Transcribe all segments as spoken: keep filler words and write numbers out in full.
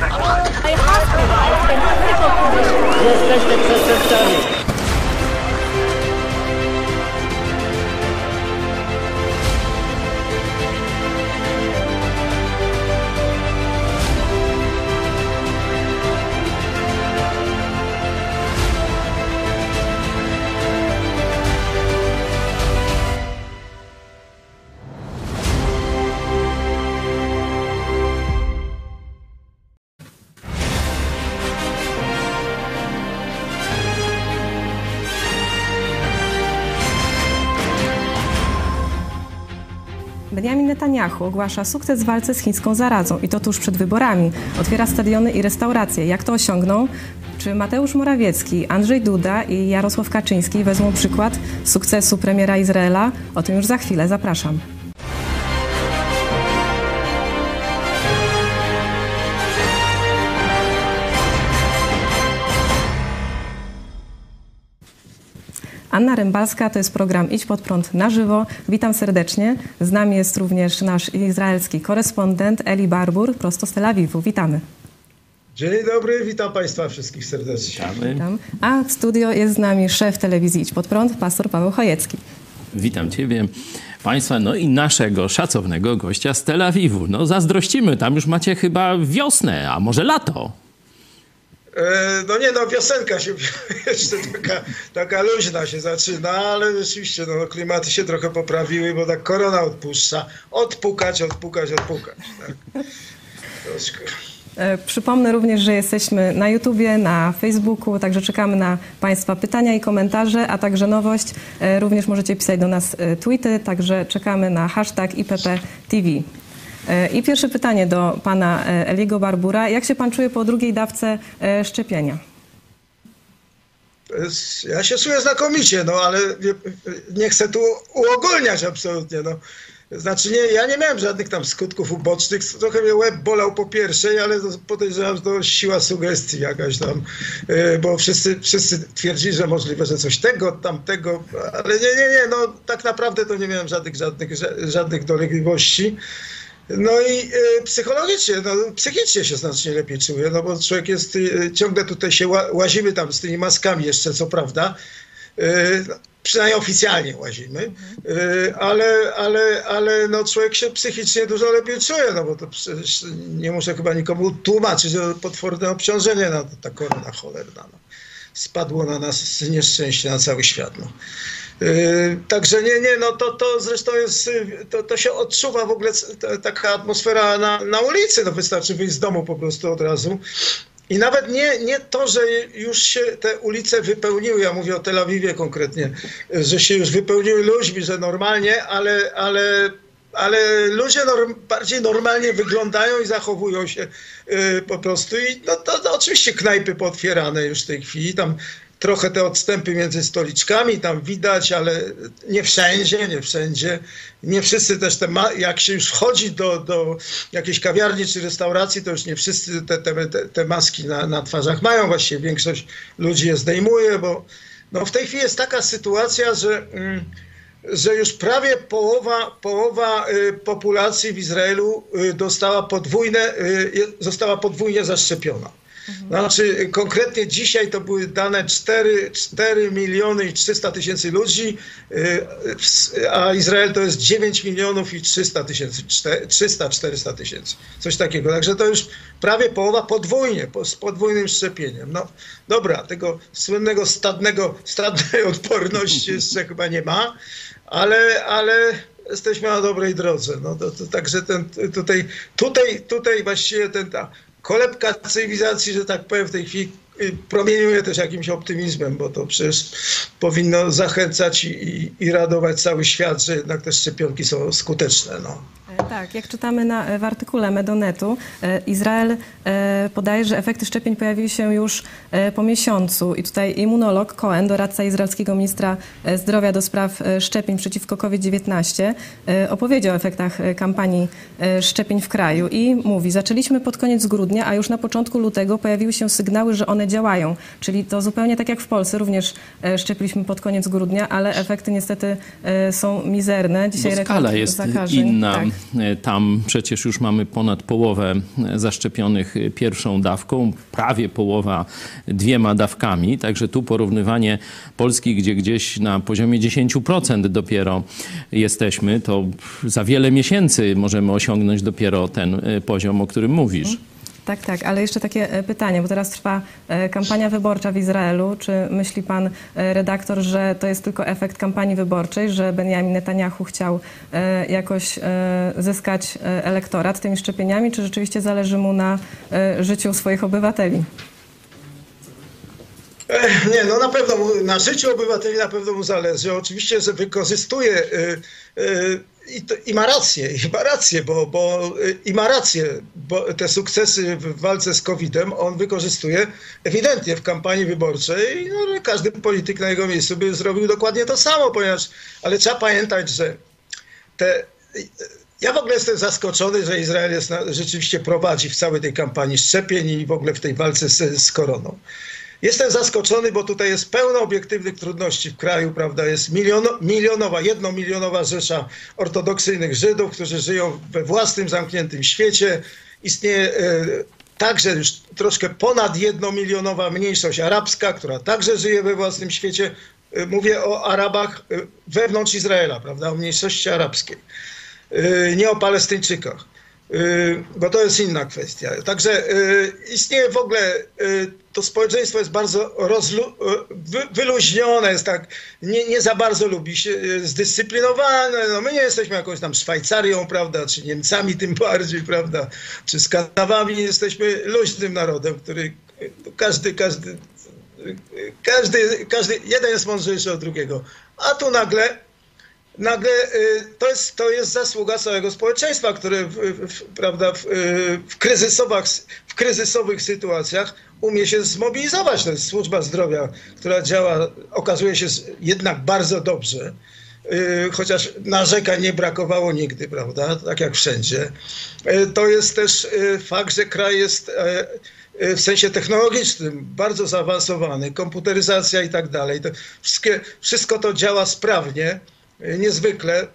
Jesteście przestępcami. Benjamin Netanyahu ogłasza sukces w walce z chińską zarazą i to tuż przed wyborami. Otwiera stadiony i restauracje. Jak to osiągną? Czy Mateusz Morawiecki, Andrzej Duda i Jarosław Kaczyński wezmą przykład sukcesu premiera Izraela? O tym już za chwilę. Zapraszam. Anna Rymbalska, to jest program Idź Pod Prąd na żywo. Witam serdecznie. Z nami jest również nasz izraelski korespondent Eli Barbur, prosto z Tel Awiwu. Witamy. Dzień dobry, witam Państwa wszystkich serdecznie. Witam. A w studio jest z nami szef telewizji Idź Pod Prąd, pastor Paweł Chojecki. Witam Ciebie, Państwa, no i naszego szacownego gościa z Tel Awiwu. No zazdrościmy, tam już macie chyba wiosnę, a może lato. No nie, no wiosenka się jeszcze taka, taka luźna się zaczyna, ale rzeczywiście no, klimaty się trochę poprawiły, bo tak korona odpuszcza. Odpukać, odpukać, odpukać. Tak. Troszkę. Przypomnę również, że jesteśmy na YouTubie, na Facebooku, także czekamy na Państwa pytania i komentarze, a także nowość. Również możecie pisać do nas tweety, także czekamy na hashtag I P P T V. I pierwsze pytanie do pana Eliego Barbura. Jak się pan czuje po drugiej dawce szczepienia? Ja się czuję znakomicie, no ale nie chcę tu uogólniać absolutnie. No. Znaczy nie, ja nie miałem żadnych tam skutków ubocznych. Trochę mnie łeb bolał po pierwszej, ale podejrzewam, że to siła sugestii jakaś tam, bo wszyscy, wszyscy twierdzili, że możliwe, że coś tego, tamtego, ale nie, nie, nie, no tak naprawdę to nie miałem żadnych, żadnych, żadnych dolegliwości. No i y, psychologicznie, no, psychicznie się znacznie lepiej czuję, no bo człowiek jest, y, ciągle tutaj się ła, łazimy tam z tymi maskami jeszcze, co prawda, y, przynajmniej oficjalnie łazimy, y, ale, ale, ale no, człowiek się psychicznie dużo lepiej czuje, no bo to przecież nie muszę chyba nikomu tłumaczyć, że potworne obciążenie, no, ta korona cholerna, no, spadło na nas nieszczęście, na cały świat, no. Yy, także nie, nie, no to, to zresztą jest, to, to się odczuwa w ogóle ta, taka atmosfera na, na ulicy, no wystarczy wyjść z domu po prostu od razu. I nawet nie, nie to, że już się te ulice wypełniły, ja mówię o Tel Awiwie konkretnie, że się już wypełniły ludźmi, że normalnie, ale, ale, ale ludzie norm, bardziej normalnie wyglądają i zachowują się yy, po prostu. I no to, to oczywiście knajpy pootwierane już w tej chwili, tam trochę te odstępy między stoliczkami tam widać, ale nie wszędzie, nie wszędzie. Nie wszyscy też, te ma- jak się już wchodzi do, do jakiejś kawiarni czy restauracji, to już nie wszyscy te, te, te maski na, na twarzach mają. Właściwie większość ludzi je zdejmuje, bo no w tej chwili jest taka sytuacja, że, mm, że już prawie połowa, połowa y, populacji w Izraelu y, dostała podwójne, y, została podwójnie zaszczepiona. Znaczy konkretnie dzisiaj to były dane cztery miliony i trzysta tysięcy ludzi, a Izrael to jest dziewięć milionów i trzysta tysięcy, trzysta czterysta tysięcy, coś takiego. Także to już prawie połowa podwójnie, z podwójnym szczepieniem. No dobra, tego słynnego stadnego, stadnej odporności jeszcze chyba nie ma, ale, ale jesteśmy na dobrej drodze. No to, to, także ten, tutaj, tutaj, tutaj właściwie ten ta kolebka cywilizacji, że tak powiem, w tej chwili promieniuje też jakimś optymizmem, bo to przecież powinno zachęcać i, i, i radować cały świat, że jednak te szczepionki są skuteczne. No. Tak, jak czytamy na, w artykule Medonetu, Izrael podaje, że efekty szczepień pojawiły się już po miesiącu i tutaj immunolog Cohen, doradca izraelskiego ministra zdrowia do spraw szczepień przeciwko COVID dziewiętnaście, opowiedział o efektach kampanii szczepień w kraju i mówi: zaczęliśmy pod koniec grudnia, a już na początku lutego pojawiły się sygnały, że one działają. Czyli to zupełnie tak jak w Polsce, również szczepiliśmy pod koniec grudnia, ale efekty niestety są mizerne. Dzisiaj bo skala jest zakażeń. inna. Tak. tam przecież już mamy ponad połowę zaszczepionych pierwszą dawką, prawie połowa dwiema dawkami. Także tu porównywanie Polski, gdzie gdzieś na poziomie dziesięć procent dopiero jesteśmy, to za wiele miesięcy możemy osiągnąć dopiero ten poziom, o którym mówisz. Tak, tak, ale jeszcze takie pytanie, bo teraz trwa kampania wyborcza w Izraelu. Czy myśli pan redaktor, że to jest tylko efekt kampanii wyborczej, że Benjamin Netanyahu chciał jakoś zyskać elektorat tymi szczepieniami, czy rzeczywiście zależy mu na życiu swoich obywateli? Nie, no na pewno mu, na życiu obywateli na pewno mu zależy. Oczywiście, że wykorzystuje y, y, i, to, i ma rację, i ma rację, bo, bo i ma rację, bo te sukcesy w walce z kowidem on wykorzystuje ewidentnie w kampanii wyborczej. No, każdy polityk na jego miejscu by zrobił dokładnie to samo, ponieważ, ale trzeba pamiętać, że te ja w ogóle jestem zaskoczony, że Izrael jest na, rzeczywiście prowadzi w całej tej kampanii szczepień i w ogóle w tej walce z, z koroną. Jestem zaskoczony, bo tutaj jest pełno obiektywnych trudności w kraju, prawda? Jest miliono, milionowa, jednomilionowa rzesza ortodoksyjnych Żydów, którzy żyją we własnym zamkniętym świecie. Istnieje e, także już troszkę ponad jednomilionowa mniejszość arabska, która także żyje we własnym świecie. E, mówię o Arabach e, wewnątrz Izraela, prawda? O mniejszości arabskiej. E, nie o Palestyńczykach. Bo to jest inna kwestia. Także y, istnieje w ogóle, y, to społeczeństwo jest bardzo rozlu, y, wy, wyluźnione, jest tak, nie, nie za bardzo lubi się, y, zdyscyplinowane. No my nie jesteśmy jakąś tam Szwajcarią, prawda, czy Niemcami tym bardziej, prawda, czy Skandynawami. Jesteśmy luźnym narodem, który y, każdy, każdy, y, każdy, każdy, jeden jest mądrzejszy od drugiego. A tu nagle Nagle y, to, jest, to jest zasługa całego społeczeństwa, które w, w, prawda, w, w, kryzysowych, w kryzysowych sytuacjach umie się zmobilizować. To jest służba zdrowia, która działa, okazuje się jednak bardzo dobrze, y, chociaż narzekań nie brakowało nigdy, prawda, tak jak wszędzie. Y, to jest też y, fakt, że kraj jest y, w sensie technologicznym bardzo zaawansowany, komputeryzacja i tak dalej. To wszystkie, wszystko to działa sprawnie. Niezwykle.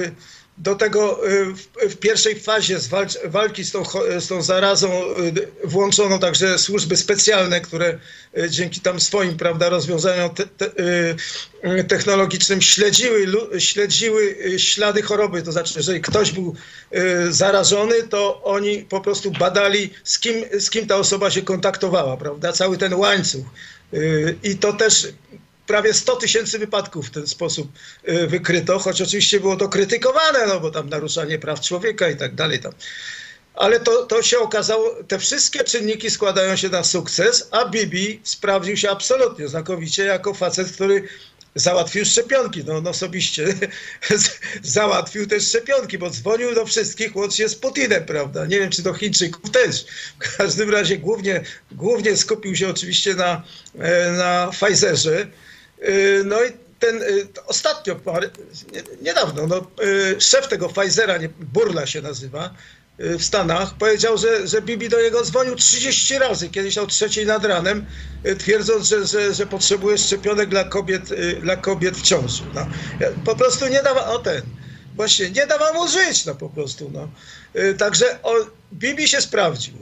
Do tego w pierwszej fazie walki z tą, z tą zarazą włączono także służby specjalne, które dzięki tam swoim, prawda, rozwiązaniom te, te, technologicznym śledziły, śledziły ślady choroby. To znaczy, jeżeli ktoś był zarażony, to oni po prostu badali, z kim, z kim ta osoba się kontaktowała, prawda? Cały ten łańcuch. I to też prawie sto tysięcy wypadków w ten sposób y, wykryto, choć oczywiście było to krytykowane, no bo tam naruszanie praw człowieka i tak dalej. Tam. Ale to, to się okazało, te wszystkie czynniki składają się na sukces, a Bibi sprawdził się absolutnie znakomicie jako facet, który załatwił szczepionki. No on osobiście załatwił też szczepionki, bo dzwonił do wszystkich łącznie z Putinem, prawda? Nie wiem, czy do Chińczyków też. W każdym razie głównie, głównie skupił się oczywiście na, na Pfizerze. No i ten ostatnio, niedawno, no, szef tego Pfizera, Burla się nazywa, w Stanach, powiedział, że, że Bibi do niego dzwonił trzydzieści razy, kiedyś o trzeciej nad ranem, twierdząc, że, że, że potrzebuje szczepionek dla kobiet, dla kobiet w ciąży. No. Po prostu nie dawa, o ten, właśnie nie dawa mu żyć, no po prostu. No. Także o, Bibi się sprawdził.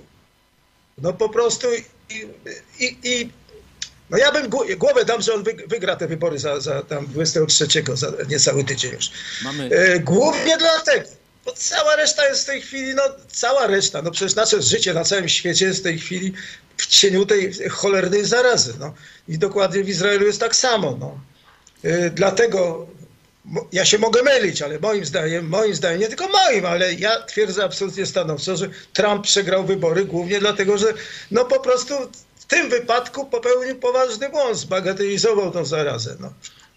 No po prostu i, i, i no ja bym głowę dam, że on wygra te wybory za, za tam dwudziestego trzeciego, za niecały tydzień już. Mamy... Głównie dlatego. Bo cała reszta jest w tej chwili, no cała reszta, no przecież nasze życie na całym świecie jest w tej chwili w cieniu tej cholernej zarazy, no. I dokładnie w Izraelu jest tak samo, no. Yy, dlatego ja się mogę mylić, ale moim zdaniem, moim zdaniem, nie tylko moim, ale ja twierdzę absolutnie stanowczo, że Trump przegrał wybory głównie dlatego, że no po prostu w tym wypadku popełnił poważny błąd, zbagatelizował tą zarazę, no.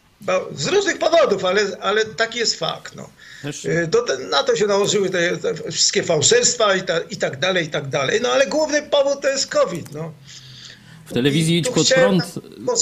Z różnych powodów, ale, ale taki jest fakt. No. Do te, na to się nałożyły te, te wszystkie fałszerstwa i, ta, i tak dalej, i tak dalej. No ale główny powód to jest COVID. No. W telewizji Idź Pod Prąd... Może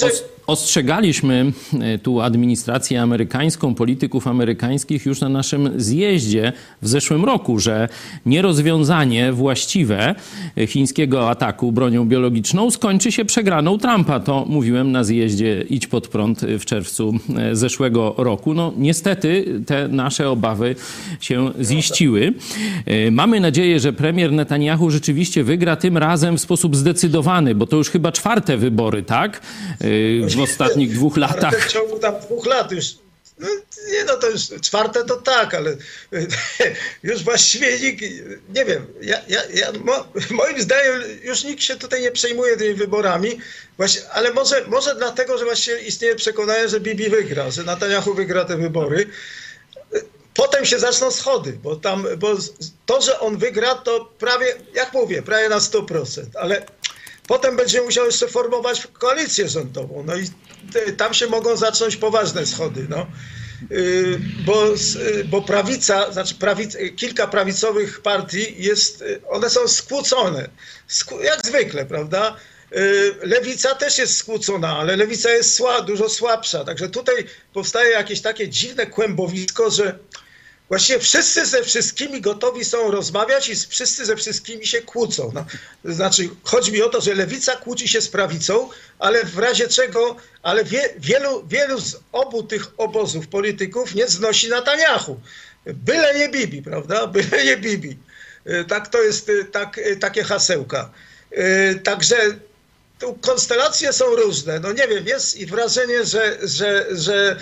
ostrzegaliśmy tu administrację amerykańską, polityków amerykańskich już na naszym zjeździe w zeszłym roku, że nierozwiązanie właściwe chińskiego ataku bronią biologiczną skończy się przegraną Trumpa. To mówiłem na zjeździe Idź Pod Prąd w czerwcu zeszłego roku. No niestety te nasze obawy się ziściły. Mamy nadzieję, że premier Netanyahu rzeczywiście wygra tym razem w sposób zdecydowany, bo to już chyba czwarte wybory, tak? W ostatnich dwóch latach. W ciągu tam dwóch lat już. No, nie no, to już czwarte to tak, ale już właściwie nikt, nie wiem, ja, ja, ja, mo, moim zdaniem już nikt się tutaj nie przejmuje tymi wyborami, właśnie, ale może, może dlatego, że właśnie istnieje przekonanie, że Bibi wygra, że Netanyahu wygra te wybory. Potem się zaczną schody, bo tam, bo to, że on wygra, to prawie, jak mówię, prawie na sto procent, ale potem będzie musiał jeszcze formować koalicję rządową, no i tam się mogą zacząć poważne schody, no. Yy, bo, yy, bo prawica, znaczy prawic, kilka prawicowych partii jest, one są skłócone, Skłó, jak zwykle, prawda? Yy, lewica też jest skłócona, ale lewica jest sła, dużo słabsza, także tutaj powstaje jakieś takie dziwne kłębowisko, że właściwie wszyscy ze wszystkimi gotowi są rozmawiać i wszyscy ze wszystkimi się kłócą. No, to znaczy, chodzi mi o to, że lewica kłóci się z prawicą, ale w razie czego, ale wie, wielu, wielu z obu tych obozów polityków nie znosi Netanyahu. Byle nie Bibi, prawda? Byle nie Bibi. Tak to jest, tak, takie hasełka. Także tu konstelacje są różne. No nie wiem, jest i wrażenie, że, że, że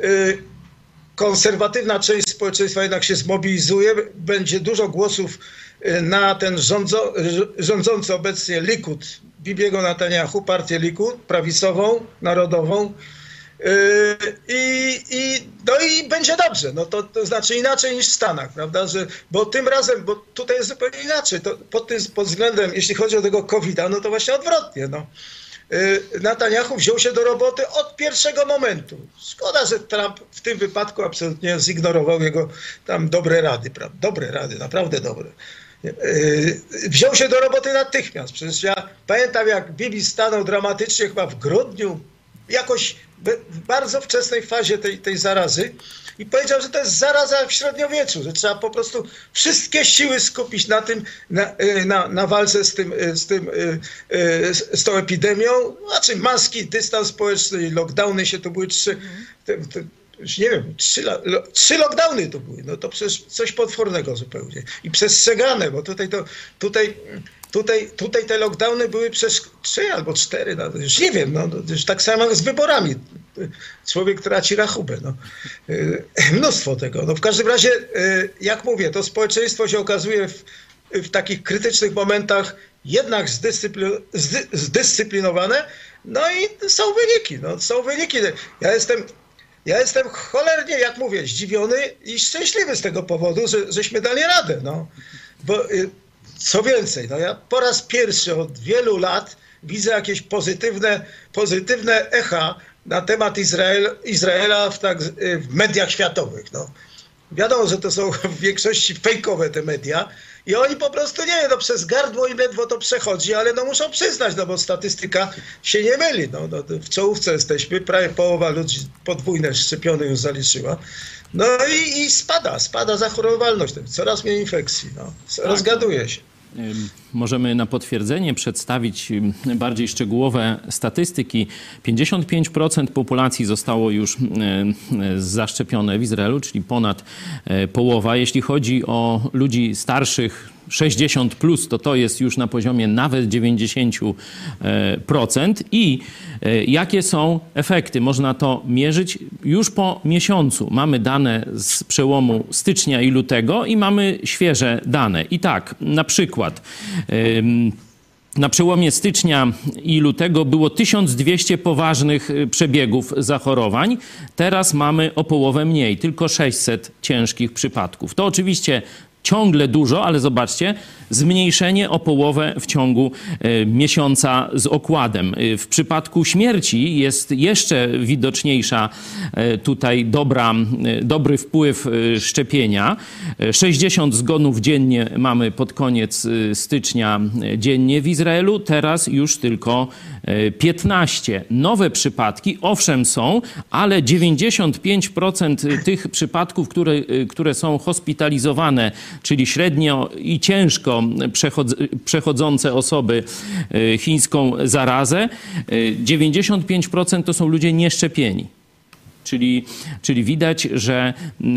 konserwatywna część społeczeństwa jednak się zmobilizuje. Będzie dużo głosów na ten rządzo, rządzący obecnie Likud, Bibiego Netanyahu, partię Likud, prawicową, narodową. I, i, no i będzie dobrze. No to, to znaczy inaczej niż w Stanach, prawda? Że, bo tym razem, bo tutaj jest zupełnie inaczej. To pod tym pod względem, jeśli chodzi o tego kowida, no to właśnie odwrotnie. No. Netanyahu wziął się do roboty od pierwszego momentu. Szkoda, że Trump w tym wypadku absolutnie zignorował jego tam dobre rady, prawda? Dobre rady, naprawdę dobre. Wziął się do roboty natychmiast. Przecież ja pamiętam, jak Bibi stanął dramatycznie chyba w grudniu, jakoś w bardzo wczesnej fazie tej, tej zarazy i powiedział, że to jest zaraza w średniowieczu, że trzeba po prostu wszystkie siły skupić na tym, na, na, na walce z tym, z tym, z tą epidemią. Znaczy maski, dystans społeczny, lockdowny się to były trzy, te, te, już nie wiem, trzy, trzy lockdowny to były. No to przecież coś potwornego zupełnie. I przestrzegane, bo tutaj to, tutaj Tutaj, tutaj te lockdowny były przez trzy albo cztery, no, już nie wiem, no, już tak samo jak z wyborami. Człowiek traci rachubę. No. Mnóstwo tego. No, w każdym razie, jak mówię, to społeczeństwo się okazuje w, w takich krytycznych momentach jednak zdyscypli- zdy, zdyscyplinowane, no i są wyniki. No, są wyniki. Ja jestem, ja jestem cholernie, jak mówię, zdziwiony i szczęśliwy z tego powodu, że, żeśmy dali radę. No. Bo, co więcej, no ja po raz pierwszy od wielu lat widzę jakieś pozytywne, pozytywne echa na temat Izrael, Izraela w, tak, w mediach światowych. No. Wiadomo, że to są w większości fejkowe te media i oni po prostu, nie wiem, no przez gardło i ledwo to przechodzi, ale no muszą przyznać, no bo statystyka się nie myli. No, no, w czołówce jesteśmy, prawie połowa ludzi podwójne szczepione już zaliczyła. No i, i spada, spada zachorowalność, coraz mniej infekcji, no. Rozgaduje się. Możemy na potwierdzenie przedstawić bardziej szczegółowe statystyki. pięćdziesiąt pięć procent populacji zostało już zaszczepione w Izraelu, czyli ponad połowa. Jeśli chodzi o ludzi starszych, sześćdziesiąt plus, to to jest już na poziomie nawet dziewięćdziesiąt procent. I jakie są efekty? Można to mierzyć już po miesiącu. Mamy dane z przełomu stycznia i lutego i mamy świeże dane. I tak, na przykład na przełomie stycznia i lutego było tysiąc dwieście poważnych przebiegów zachorowań. Teraz mamy o połowę mniej, tylko sześćset ciężkich przypadków. To oczywiście ciągle dużo, ale zobaczcie, zmniejszenie o połowę w ciągu e, miesiąca z okładem. E, w przypadku śmierci jest jeszcze widoczniejsza e, tutaj dobra, e, dobry wpływ e, szczepienia. E, sześćdziesiąt zgonów dziennie mamy pod koniec e, stycznia e, dziennie w Izraelu, teraz już tylko e, piętnaście. Nowe przypadki, owszem są, ale dziewięćdziesiąt pięć procent tych przypadków, które, e, które są hospitalizowane, czyli średnio i ciężko przechodzące osoby chińską zarazę, dziewięćdziesiąt pięć procent to są ludzie nieszczepieni. Czyli, czyli widać, że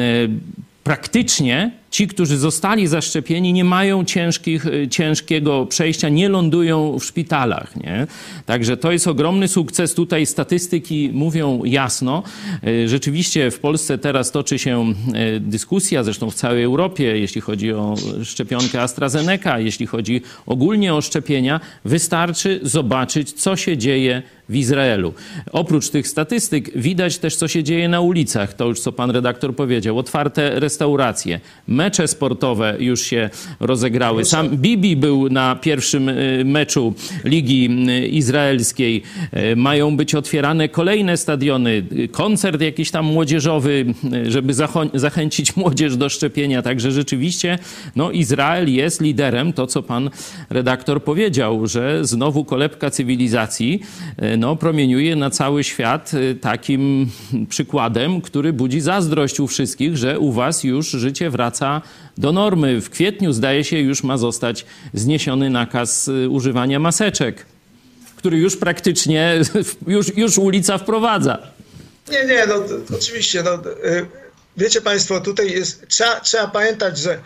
praktycznie ci, którzy zostali zaszczepieni, nie mają ciężkich, ciężkiego przejścia, nie lądują w szpitalach. Nie? Także to jest ogromny sukces. Tutaj statystyki mówią jasno. Rzeczywiście w Polsce teraz toczy się dyskusja, zresztą w całej Europie, jeśli chodzi o szczepionkę AstraZeneca, jeśli chodzi ogólnie o szczepienia. Wystarczy zobaczyć, co się dzieje w Izraelu. Oprócz tych statystyk widać też, co się dzieje na ulicach. To już, co pan redaktor powiedział. Otwarte restauracje. Mecze sportowe już się rozegrały. Sam Bibi był na pierwszym meczu Ligi Izraelskiej. Mają być otwierane kolejne stadiony. Koncert jakiś tam młodzieżowy, żeby zachęcić młodzież do szczepienia. Także rzeczywiście no, Izrael jest liderem. To, co pan redaktor powiedział, że znowu kolebka cywilizacji no, promieniuje na cały świat takim przykładem, który budzi zazdrość u wszystkich, że u was już życie wraca do normy. W kwietniu, zdaje się, już ma zostać zniesiony nakaz używania maseczek, który już praktycznie, już, już ulica wprowadza. Nie, nie, no to, oczywiście. No, wiecie państwo, tutaj jest, trzeba, trzeba pamiętać, że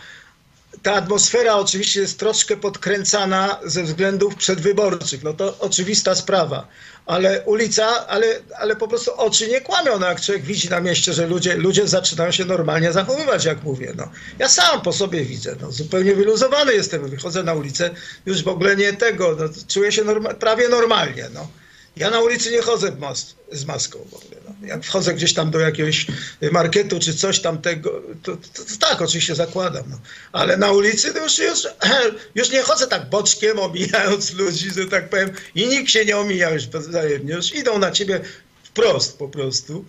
ta atmosfera oczywiście jest troszkę podkręcana ze względów przedwyborczych. No to oczywista sprawa. Ale ulica, ale, ale po prostu oczy nie kłamią. No jak człowiek widzi na mieście, że ludzie, ludzie zaczynają się normalnie zachowywać, jak mówię. No. Ja sam po sobie widzę. No. Zupełnie wyluzowany jestem. Wychodzę na ulicę, już w ogóle nie tego. No. Czuję się norma- prawie normalnie. No. Ja na ulicy nie chodzę mas- z maską w ogóle. No. Jak wchodzę gdzieś tam do jakiegoś marketu czy coś tam tego, to, to, to tak oczywiście zakładam. No. Ale na ulicy to już, już, już nie chodzę tak boczkiem, omijając ludzi, że tak powiem. I nikt się nie omija już wzajemnie. Już idą na ciebie wprost po prostu.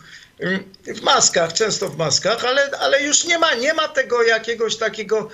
W maskach, często w maskach, ale, ale już nie ma, nie ma tego jakiegoś takiego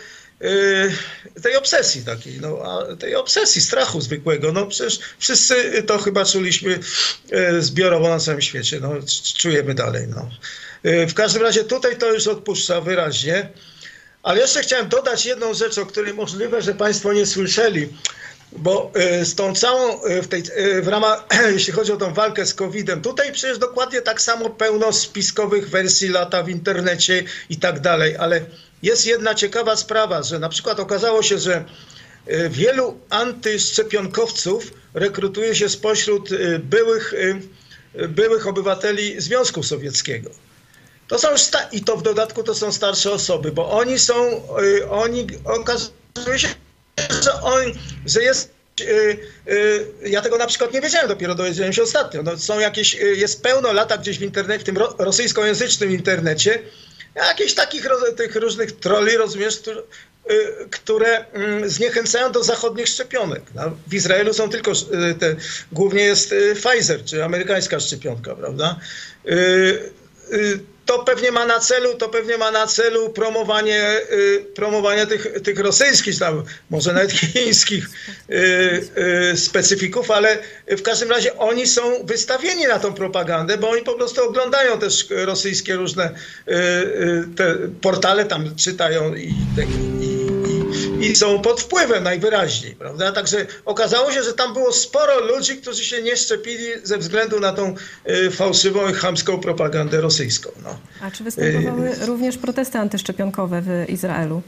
tej obsesji takiej, no, tej obsesji, strachu zwykłego. No przecież wszyscy to chyba czuliśmy zbiorowo na całym świecie. No, czujemy dalej. No. W każdym razie tutaj to już odpuszcza wyraźnie. Ale jeszcze chciałem dodać jedną rzecz, o której możliwe, że państwo nie słyszeli. Bo z tą całą, w, tej, w ramach, jeśli chodzi o tą walkę z kowidem, tutaj przecież dokładnie tak samo pełno spiskowych wersji lata w internecie i tak dalej, ale jest jedna ciekawa sprawa, że na przykład okazało się, że wielu antyszczepionkowców rekrutuje się spośród byłych, byłych obywateli Związku Sowieckiego. To są już sta- i to w dodatku to są starsze osoby, bo oni są, oni okazuje się, że, on, że jest, yy, yy, ja tego na przykład nie wiedziałem, dopiero dowiedziałem się ostatnio. No, są jakieś, yy, jest pełno lata gdzieś w internecie, w tym ro, rosyjskojęzycznym internecie, jakichś takich ro, tych różnych trolli, rozumiesz, które, yy, które yy, zniechęcają do zachodnich szczepionek. No, w Izraelu są tylko, yy, te, głównie jest yy, Pfizer, czy amerykańska szczepionka, prawda? Yy, yy, To pewnie ma na celu, to pewnie ma na celu promowanie, y, promowanie tych, tych rosyjskich, tam, może nawet chińskich y, y, specyfików, ale w każdym razie oni są wystawieni na tą propagandę, bo oni po prostu oglądają też rosyjskie różne y, y, te portale, tam czytają i, i I są pod wpływem najwyraźniej, prawda? Także okazało się, że tam było sporo ludzi, którzy się nie szczepili ze względu na tą y, fałszywą i chamską propagandę rosyjską. No. A czy występowały y, również protesty antyszczepionkowe w Izraelu?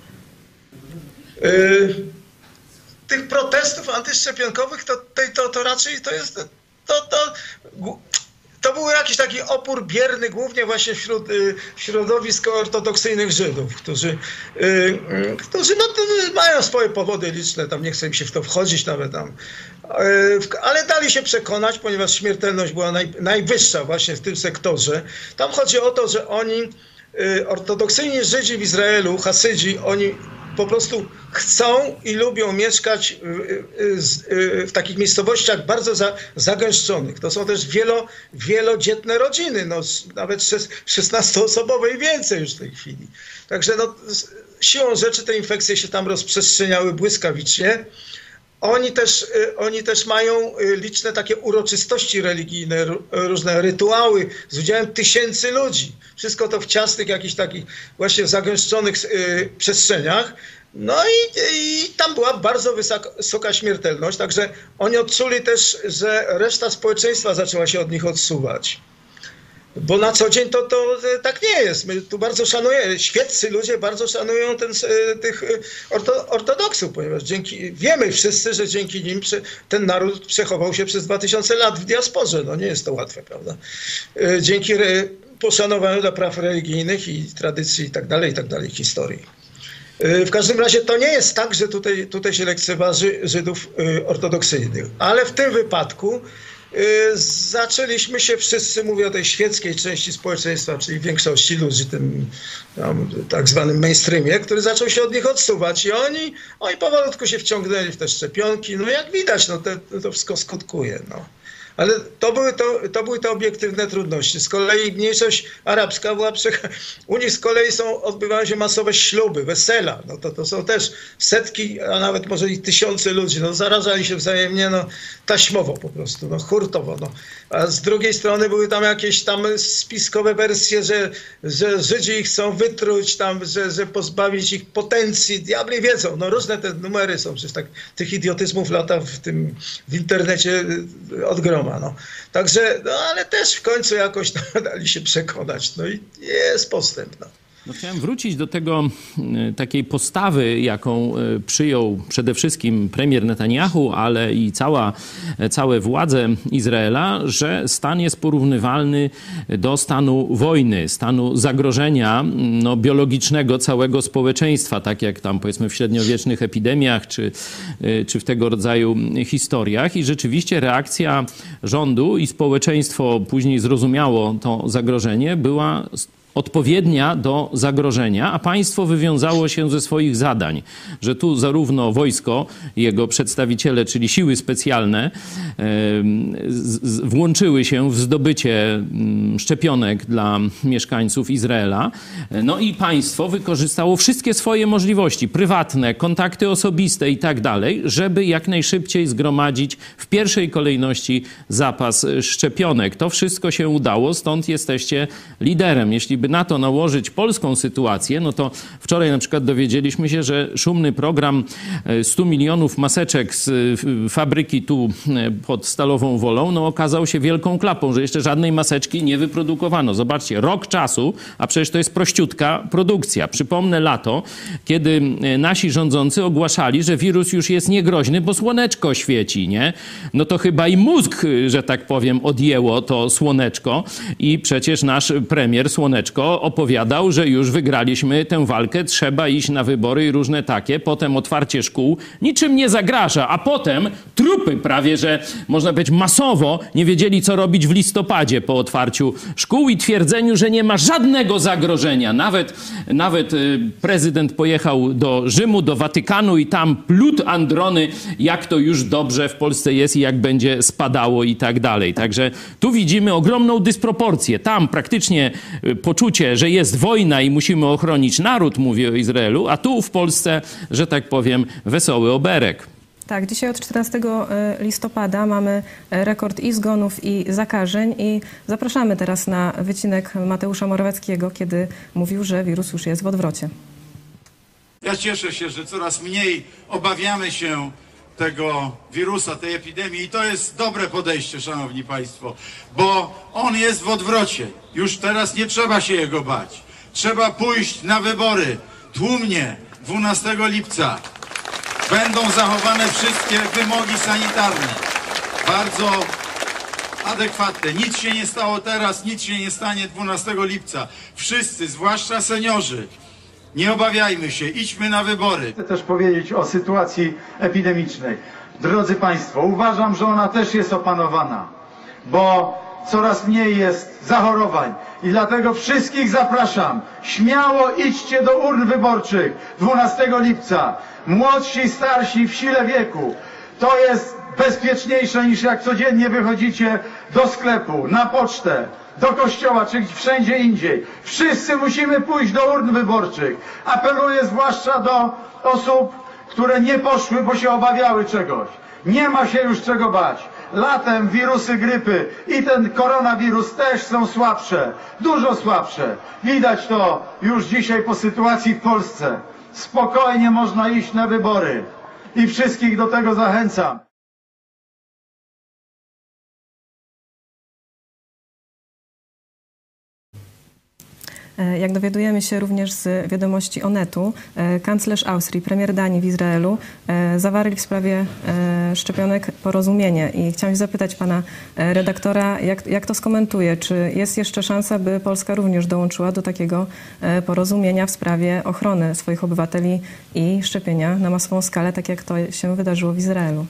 Y, tych protestów antyszczepionkowych to, to, to, to raczej to jest... To, to, To był jakiś taki opór bierny, głównie właśnie wśród y, środowisk ortodoksyjnych Żydów, którzy, y, którzy no, mają swoje powody liczne, tam nie chcę mi się w to wchodzić nawet tam, y, ale dali się przekonać, ponieważ śmiertelność była naj, najwyższa właśnie w tym sektorze. Tam chodzi o to, że oni, y, ortodoksyjni Żydzi w Izraelu, Hasydzi, oni po prostu chcą i lubią mieszkać w, w takich miejscowościach bardzo za, zagęszczonych. To są też wielo, wielodzietne rodziny, no, nawet szesnastoosobowe i więcej już w tej chwili. Także no, siłą rzeczy te infekcje się tam rozprzestrzeniały błyskawicznie. Oni też, oni też mają liczne takie uroczystości religijne, różne rytuały z udziałem tysięcy ludzi. Wszystko to w ciasnych, jakichś takich właśnie zagęszczonych przestrzeniach. No i, i tam była bardzo wysoka, wysoka śmiertelność, także oni odczuli też, że reszta społeczeństwa zaczęła się od nich odsuwać. Bo na co dzień to, to tak nie jest. My tu bardzo szanujemy, świeccy ludzie bardzo szanują ten, tych orto, ortodoksów, ponieważ dzięki, wiemy wszyscy, że dzięki nim ten naród przechował się przez dwa tysiące lat w diasporze. No nie jest to łatwe, prawda? Dzięki poszanowaniu dla praw religijnych i tradycji i tak dalej, i tak dalej, historii. W każdym razie to nie jest tak, że tutaj, tutaj się lekceważy Żydów ortodoksyjnych, ale w tym wypadku zaczęliśmy się wszyscy, mówię o tej świeckiej części społeczeństwa, czyli większości ludzi, tym no, tak zwanym mainstreamie, który zaczął się od nich odsuwać i oni, oni powolutku się wciągnęli w te szczepionki. No jak widać, no te, to wszystko skutkuje. No. Ale to były, to, to były te obiektywne trudności. Z kolei mniejszość arabska była... Prze... U nich z kolei są, odbywają się masowe śluby, wesela. No to, to są też setki, a nawet może i tysiące ludzi. No zarażali się wzajemnie no, taśmowo po prostu, no hurtowo. No. A z drugiej strony były tam jakieś tam spiskowe wersje, że, że Żydzi ich chcą wytruć, tam, że, że pozbawić ich potencji. Diabli wiedzą. No różne te numery są. Przecież tak tych idiotyzmów lata w tym w internecie od groma. No. Także, no ale też w końcu jakoś dali się przekonać. No i jest postęp. No. No, chciałem wrócić do tego takiej postawy, jaką przyjął przede wszystkim premier Netanyahu, ale i cała, całe władze Izraela, że stan jest porównywalny do stanu wojny, stanu zagrożenia no, biologicznego całego społeczeństwa, tak jak tam powiedzmy w średniowiecznych epidemiach czy, czy w tego rodzaju historiach. I rzeczywiście reakcja rządu i społeczeństwo później zrozumiało to zagrożenie, była odpowiednia do zagrożenia, a państwo wywiązało się ze swoich zadań, że tu zarówno wojsko, jego przedstawiciele, czyli siły specjalne, włączyły się w zdobycie szczepionek dla mieszkańców Izraela, no i państwo wykorzystało wszystkie swoje możliwości, prywatne, kontakty osobiste i tak dalej, żeby jak najszybciej zgromadzić w pierwszej kolejności zapas szczepionek. To wszystko się udało, stąd jesteście liderem. Jeśli by na to nałożyć polską sytuację, no to wczoraj na przykład dowiedzieliśmy się, że szumny program stu milionów maseczek z fabryki tu pod Stalową Wolą, no okazał się wielką klapą, że jeszcze żadnej maseczki nie wyprodukowano. Zobaczcie, rok czasu, a przecież to jest prościutka produkcja. Przypomnę lato, kiedy nasi rządzący ogłaszali, że wirus już jest niegroźny, bo słoneczko świeci, nie? No to chyba i mózg, że tak powiem, odjęło to słoneczko i przecież nasz premier Słoneczko opowiadał, że już wygraliśmy tę walkę, trzeba iść na wybory i różne takie. Potem otwarcie szkół niczym nie zagraża, a potem trupy prawie, że można powiedzieć masowo nie wiedzieli, co robić w listopadzie po otwarciu szkół i twierdzeniu, że nie ma żadnego zagrożenia. Nawet, nawet prezydent pojechał do Rzymu, do Watykanu i tam plód androny, jak to już dobrze w Polsce jest i jak będzie spadało i tak dalej. Także tu widzimy ogromną dysproporcję. Tam praktycznie poczucie, że jest wojna i musimy ochronić naród, mówię o Izraelu, a tu w Polsce, że tak powiem, wesoły oberek. Tak, dzisiaj od czternastego listopada mamy rekord i zgonów, i zakażeń i zapraszamy teraz na wycinek Mateusza Morawieckiego, kiedy mówił, że wirus już jest w odwrocie. Ja cieszę się, że coraz mniej obawiamy się tego wirusa, tej epidemii i to jest dobre podejście, szanowni państwo, bo on jest w odwrocie. Już teraz nie trzeba się jego bać. Trzeba pójść na wybory tłumnie dwunastego lipca. Będą zachowane wszystkie wymogi sanitarne. Bardzo adekwatne. Nic się nie stało teraz, nic się nie stanie dwunastego lipca. Wszyscy, zwłaszcza seniorzy, nie obawiajmy się, idźmy na wybory. Chcę też powiedzieć o sytuacji epidemicznej. Drodzy państwo, uważam, że ona też jest opanowana, bo coraz mniej jest zachorowań. I dlatego wszystkich zapraszam, śmiało idźcie do urn wyborczych dwunastego lipca. Młodsi, starsi, w sile wieku. To jest bezpieczniejsze niż jak codziennie wychodzicie do sklepu, na pocztę, do kościoła czy wszędzie indziej. Wszyscy musimy pójść do urn wyborczych. Apeluję zwłaszcza do osób, które nie poszły, bo się obawiały czegoś. Nie ma się już czego bać. Latem wirusy grypy i ten koronawirus też są słabsze, dużo słabsze. Widać to już dzisiaj po sytuacji w Polsce. Spokojnie można iść na wybory i wszystkich do tego zachęcam. Jak dowiadujemy się również z wiadomości Onetu, kanclerz Austrii, premier Danii w Izraelu zawarli w sprawie szczepionek porozumienie. I chciałam zapytać pana redaktora, jak, jak to skomentuje? Czy jest jeszcze szansa, by Polska również dołączyła do takiego porozumienia w sprawie ochrony swoich obywateli i szczepienia na masową skalę, tak jak to się wydarzyło w Izraelu?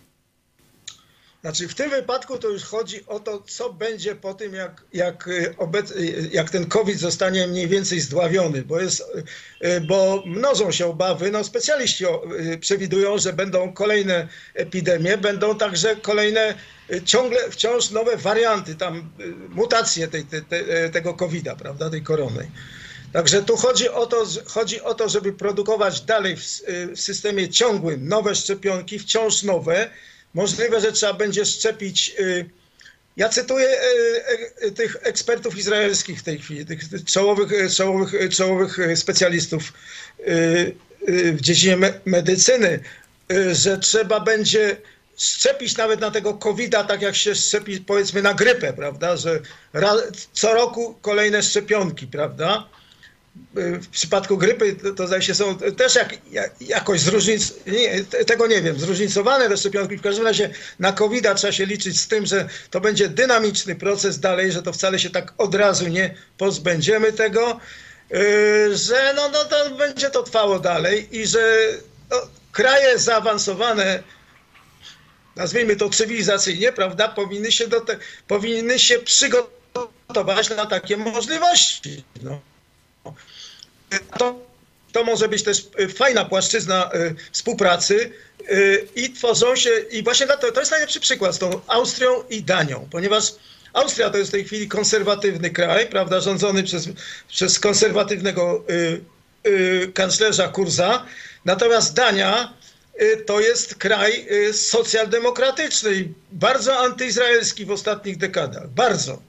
Znaczy w tym wypadku to już chodzi o to, co będzie po tym, jak, jak, obec, jak ten COVID zostanie mniej więcej zdławiony, bo, jest, bo mnożą się obawy. No, specjaliści przewidują, że będą kolejne epidemie, będą także kolejne ciągle wciąż nowe warianty, tam mutacje tej, tej, tego kowida, prawda, tej korony. Także tu chodzi o to, chodzi o to, żeby produkować dalej w, w systemie ciągłym nowe szczepionki, wciąż nowe. Możliwe, że trzeba będzie szczepić, ja cytuję tych ekspertów izraelskich w tej chwili, tych czołowych, czołowych, czołowych specjalistów w dziedzinie medycyny, że trzeba będzie szczepić nawet na tego kowida, tak jak się szczepi powiedzmy na grypę, prawda, że co roku kolejne szczepionki, prawda. W przypadku grypy to, to zdaje się są też jak, jak, jakoś zróżnicowane, tego nie wiem, zróżnicowane te szczepionki. W każdym razie na kowida trzeba się liczyć z tym, że to będzie dynamiczny proces dalej, że to wcale się tak od razu nie pozbędziemy tego, yy, że no, no to będzie to trwało dalej i że no, kraje zaawansowane, nazwijmy to cywilizacyjnie, prawda, powinny się, do te, powinny się przygotować na takie możliwości. No. To, to może być też fajna płaszczyzna y, współpracy y, i tworzą się, i właśnie to, to jest najlepszy przykład z tą Austrią i Danią, ponieważ Austria to jest w tej chwili konserwatywny kraj, prawda, rządzony przez, przez konserwatywnego y, y, kanclerza Kurza, natomiast Dania y, to jest kraj y, socjaldemokratyczny i bardzo antyizraelski w ostatnich dekadach, bardzo.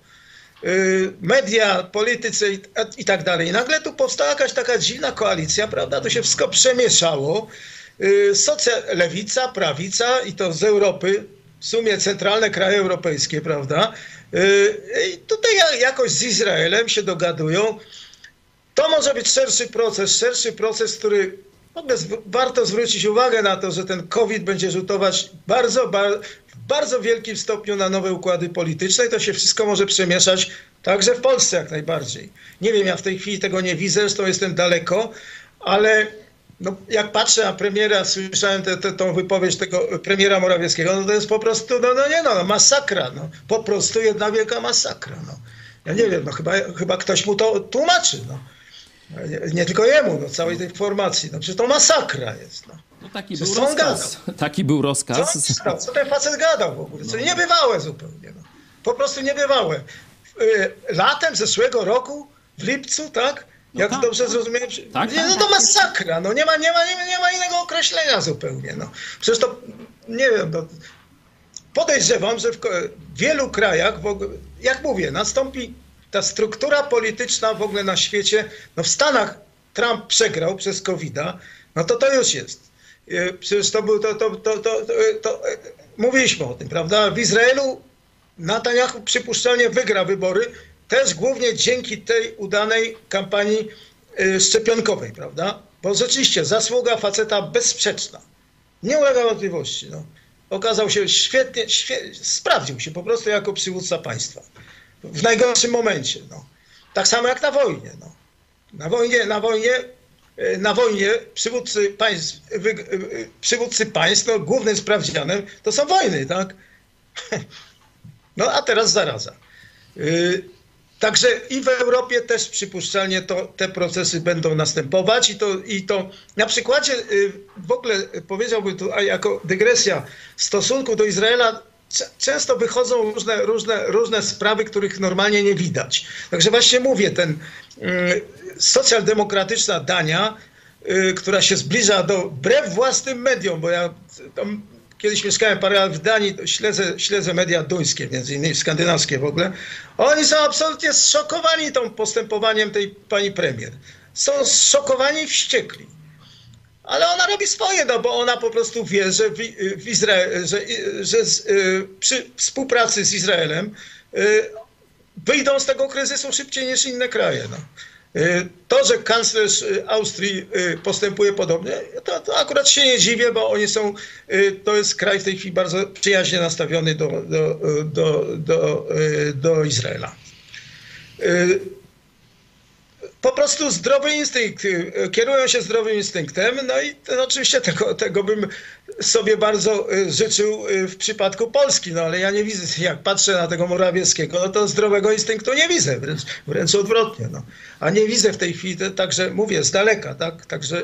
Media, politycy i, i tak dalej. I nagle tu powstała jakaś taka dziwna koalicja, prawda? To się wszystko przemieszało. Socja, lewica, prawica i to z Europy, w sumie centralne kraje europejskie, prawda? I tutaj jakoś z Izraelem się dogadują. To może być szerszy proces, szerszy proces, który w ogóle warto zwrócić uwagę na to, że ten COVID będzie rzutować bardzo, bardzo, w bardzo wielkim stopniu na nowe układy polityczne i to się wszystko może przemieszać także w Polsce jak najbardziej. Nie wiem, ja w tej chwili tego nie widzę, zresztą jestem daleko, ale no, jak patrzę na premiera, słyszałem tę te, te, tą wypowiedź tego premiera Morawieckiego, no to jest po prostu, no, no nie no, masakra, no, po prostu jedna wielka masakra. No. Ja nie wiem, no chyba, chyba ktoś mu to tłumaczy, no. Nie, nie tylko jemu, no, całej tej formacji. No, przecież to masakra jest. No. No taki, był rozkaz. taki był rozkaz. Co, co ten facet gadał w ogóle? Co no. Niebywałe zupełnie. No. Po prostu niebywałe. Latem zeszłego roku, w lipcu, tak? No Jak tak, dobrze tak. zrozumiałem? Tak, nie, tak, no to tak. masakra. No, nie, ma, nie, ma, nie, ma, nie ma innego określenia zupełnie. No. Przecież to, nie wiem, no, podejrzewam, że w wielu krajach, w ogóle, jak mówię, nastąpi ta struktura polityczna w ogóle na świecie, no w Stanach Trump przegrał przez kowida, no to to już jest. Przecież to był, to, to, to, to, to, to mówiliśmy o tym, prawda? W Izraelu Netanyahu przypuszczalnie wygra wybory, też głównie dzięki tej udanej kampanii szczepionkowej, prawda? Bo rzeczywiście zasługa faceta bezsprzeczna. Nie ulega wątpliwości. No. Okazał się świetnie, świetnie, sprawdził się po prostu jako przywódca państwa. W najgorszym momencie. No. Tak samo jak na wojnie. No. Na wojnie, na wojnie, na wojnie przywódcy państw, wy, przywódcy państw no, głównym sprawdzianem to są wojny, tak? No a teraz zaraza. Także i w Europie też przypuszczalnie to, te procesy będą następować i to, i to na przykładzie w ogóle powiedziałbym tu jako dygresja w stosunku do Izraela często wychodzą różne, różne, różne sprawy, których normalnie nie widać. Także właśnie mówię, ten y, socjaldemokratyczna Dania, y, która się zbliża do, wbrew własnym mediom, bo ja tam kiedyś mieszkałem parę lat w Danii, śledzę, śledzę media duńskie, między innymi skandynawskie w ogóle. Oni są absolutnie zszokowani tą postępowaniem tej pani premier. Są zszokowani i wściekli. Ale ona robi swoje, no bo ona po prostu wie, że, w, w Izrael, że, że z, przy współpracy z Izraelem wyjdą z tego kryzysu szybciej niż inne kraje. No. To, że kanclerz Austrii postępuje podobnie, to, to akurat się nie dziwię, bo oni są, to jest kraj w tej chwili bardzo przyjaźnie nastawiony do, do, do, do, do Izraela. Po prostu zdrowy instynkt, kierują się zdrowym instynktem, no i to, oczywiście tego, tego bym sobie bardzo życzył w przypadku Polski, no ale ja nie widzę, jak patrzę na tego Morawieckiego, no to zdrowego instynktu nie widzę, wręcz, wręcz odwrotnie, no. A nie widzę w tej chwili, to, także mówię, z daleka, tak, także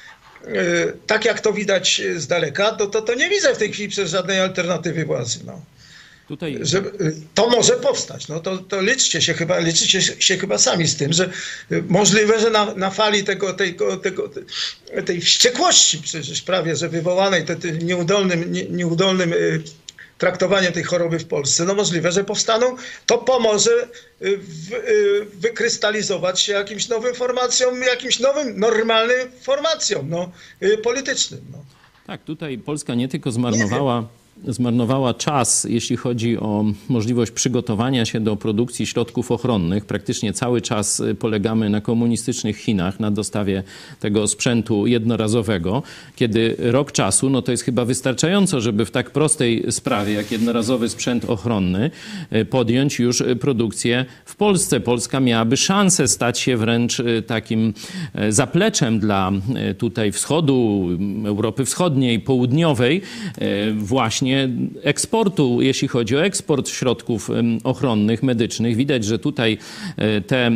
yy, tak jak to widać z daleka, to, to, to nie widzę w tej chwili przez żadnej alternatywy władzy, no. Tutaj... Że to może powstać. No to, to liczcie się chyba, liczycie się chyba sami z tym, że możliwe, że na, na fali tego, tego, tego, tej wściekłości przecież prawie, że wywołanej te, te nieudolnym, nie, nieudolnym y, traktowaniem tej choroby w Polsce, no możliwe, że powstaną, to pomoże y, w, y, wykrystalizować się jakimś nowym formacjom, jakimś nowym, normalnym formacjom no, y, politycznym. No. Tak, tutaj Polska nie tylko zmarnowała... zmarnowała czas, jeśli chodzi o możliwość przygotowania się do produkcji środków ochronnych. Praktycznie cały czas polegamy na komunistycznych Chinach, na dostawie tego sprzętu jednorazowego, kiedy rok czasu, no to jest chyba wystarczająco, żeby w tak prostej sprawie, jak jednorazowy sprzęt ochronny, podjąć już produkcję w Polsce. Polska miałaby szansę stać się wręcz takim zapleczem dla tutaj wschodu, Europy Wschodniej, Południowej, właśnie eksportu, jeśli chodzi o eksport środków ochronnych, medycznych. Widać, że tutaj te,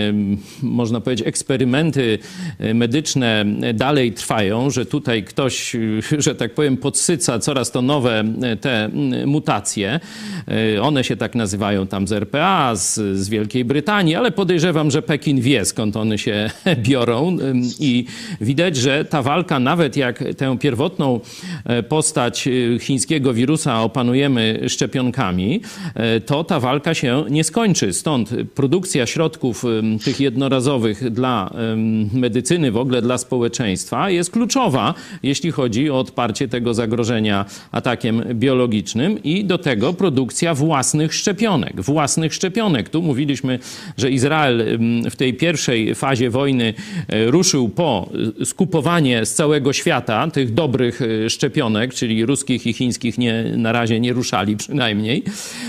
można powiedzieć, eksperymenty medyczne dalej trwają, że tutaj ktoś, że tak powiem, podsyca coraz to nowe te mutacje. One się tak nazywają tam z R P A, z, z Wielkiej Brytanii, ale podejrzewam, że Pekin wie, skąd one się biorą i widać, że ta walka, nawet jak tę pierwotną postać chińskiego wirusa opanujemy szczepionkami, to ta walka się nie skończy. Stąd produkcja środków tych jednorazowych dla medycyny, w ogóle dla społeczeństwa jest kluczowa, jeśli chodzi o odparcie tego zagrożenia atakiem biologicznym i do tego produkcja własnych szczepionek. Własnych szczepionek. Tu mówiliśmy, że Izrael w tej pierwszej fazie wojny ruszył po skupowanie z całego świata tych dobrych szczepionek, czyli ruskich i chińskich nie, na razie nie ruszali przynajmniej.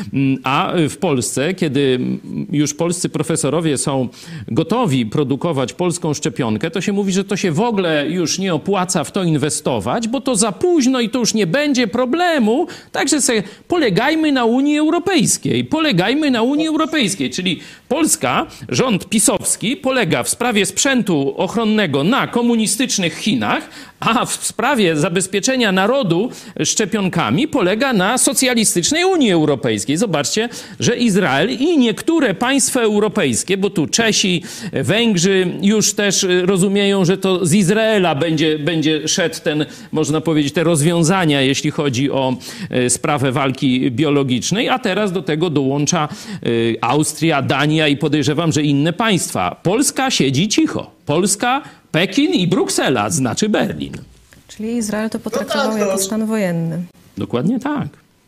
A w Polsce, kiedy już polscy profesorowie są gotowi produkować polską szczepionkę, to się mówi, że to się w ogóle już nie opłaca w to inwestować, bo to za późno i to już nie będzie problemu. Także sobie polegajmy na Unii Europejskiej. Polegajmy na Unii Europejskiej, czyli Polska, rząd pisowski polega w sprawie sprzętu ochronnego na komunistycznych Chinach, a w sprawie zabezpieczenia narodu szczepionkami polega na socjalistycznej Unii Europejskiej. Zobaczcie, że Izrael i niektóre państwa europejskie, bo tu Czesi, Węgrzy już też rozumieją, że to z Izraela będzie, będzie szedł ten, można powiedzieć, te rozwiązania, jeśli chodzi o sprawę walki biologicznej, a teraz do tego dołącza Austria, Dania i podejrzewam, że inne państwa. Polska siedzi cicho. Polska, Pekin i Bruksela, znaczy Berlin. Czyli Izrael to potraktował jako stan wojenny. Dokładnie tak.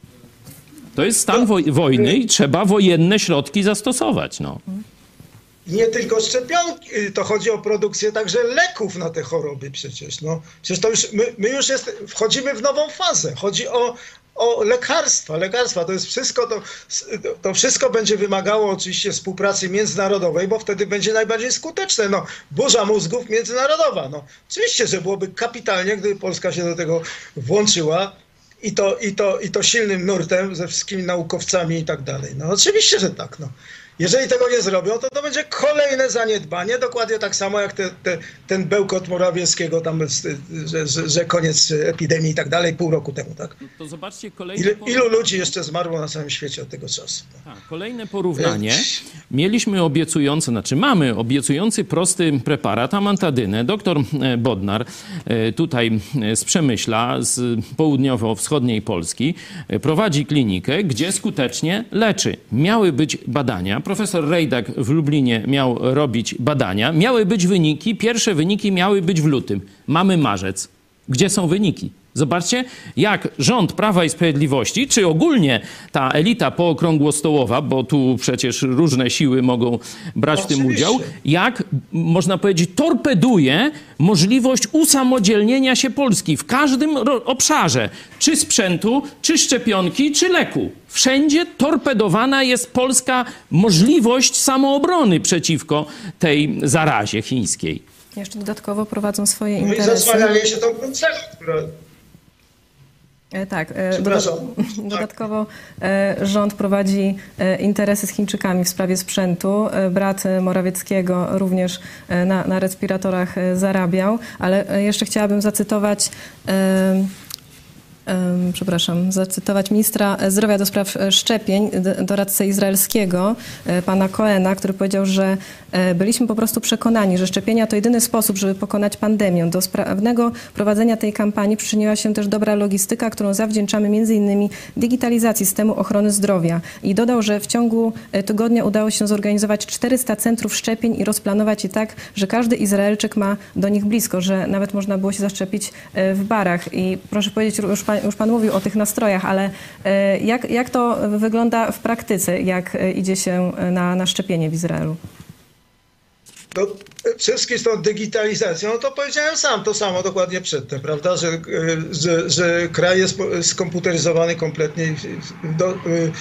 To jest stan wo wojny i trzeba wojenne środki zastosować. No. Nie tylko szczepionki, to chodzi o produkcję także leków na te choroby przecież. No, przecież to już, my, my już jest, wchodzimy w nową fazę. Chodzi o, o lekarstwa. Lekarstwa to jest wszystko, to, to wszystko będzie wymagało oczywiście współpracy międzynarodowej, bo wtedy będzie najbardziej skuteczne. No, burza mózgów międzynarodowa. No, oczywiście, że byłoby kapitalnie, gdyby Polska się do tego włączyła i to, i to, i to silnym nurtem ze wszystkimi naukowcami i tak dalej. No oczywiście, że tak. No. Jeżeli tego nie zrobią, to to będzie kolejne zaniedbanie, dokładnie tak samo jak te, te, ten bełkot Morawieckiego, tam, że, że, że koniec epidemii i tak dalej, pół roku temu, tak? No to zobaczcie kolejne... Ilu, ilu ludzi jeszcze zmarło na całym świecie od tego czasu? Tak, kolejne porównanie. Mieliśmy obiecujący, znaczy mamy obiecujący prosty preparat, amantadynę. Doktor Bodnar tutaj z Przemyśla, z południowo-wschodniej Polski, prowadzi klinikę, gdzie skutecznie leczy. Miały być badania. Profesor Rejdak w Lublinie miał robić badania. Miały być wyniki. Pierwsze wyniki miały być w lutym. Mamy marzec. Gdzie są wyniki? Zobaczcie, jak rząd Prawa i Sprawiedliwości, czy ogólnie ta elita pookrągłostołowa, bo tu przecież różne siły mogą brać w tym udział, jak, można powiedzieć, torpeduje możliwość usamodzielnienia się Polski w każdym obszarze, czy sprzętu, czy szczepionki, czy leku. Wszędzie torpedowana jest polska możliwość samoobrony przeciwko tej zarazie chińskiej. Jeszcze dodatkowo prowadzą swoje no interesy. I zasłaniali się tą koncepcją, która... Tak, dodatkowo rząd prowadzi interesy z Chińczykami w sprawie sprzętu. Brat Morawieckiego również na, na respiratorach zarabiał, ale jeszcze chciałabym zacytować... przepraszam, zacytować ministra zdrowia do spraw szczepień, doradcę izraelskiego, pana Cohena, który powiedział, że byliśmy po prostu przekonani, że szczepienia to jedyny sposób, żeby pokonać pandemię. Do sprawnego prowadzenia tej kampanii przyczyniła się też dobra logistyka, którą zawdzięczamy między innymi digitalizacji systemu ochrony zdrowia. I dodał, że w ciągu tygodnia udało się zorganizować czterysta centrów szczepień i rozplanować je tak, że każdy Izraelczyk ma do nich blisko, że nawet można było się zaszczepić w barach. I proszę powiedzieć, już pan, już pan mówił o tych nastrojach, ale jak, jak to wygląda w praktyce, jak idzie się na, na szczepienie w Izraelu? No, wszystkim z tą digitalizacją, no to powiedziałem sam to samo dokładnie przedtem, prawda, że, że, że kraj jest skomputeryzowany kompletnie i, do,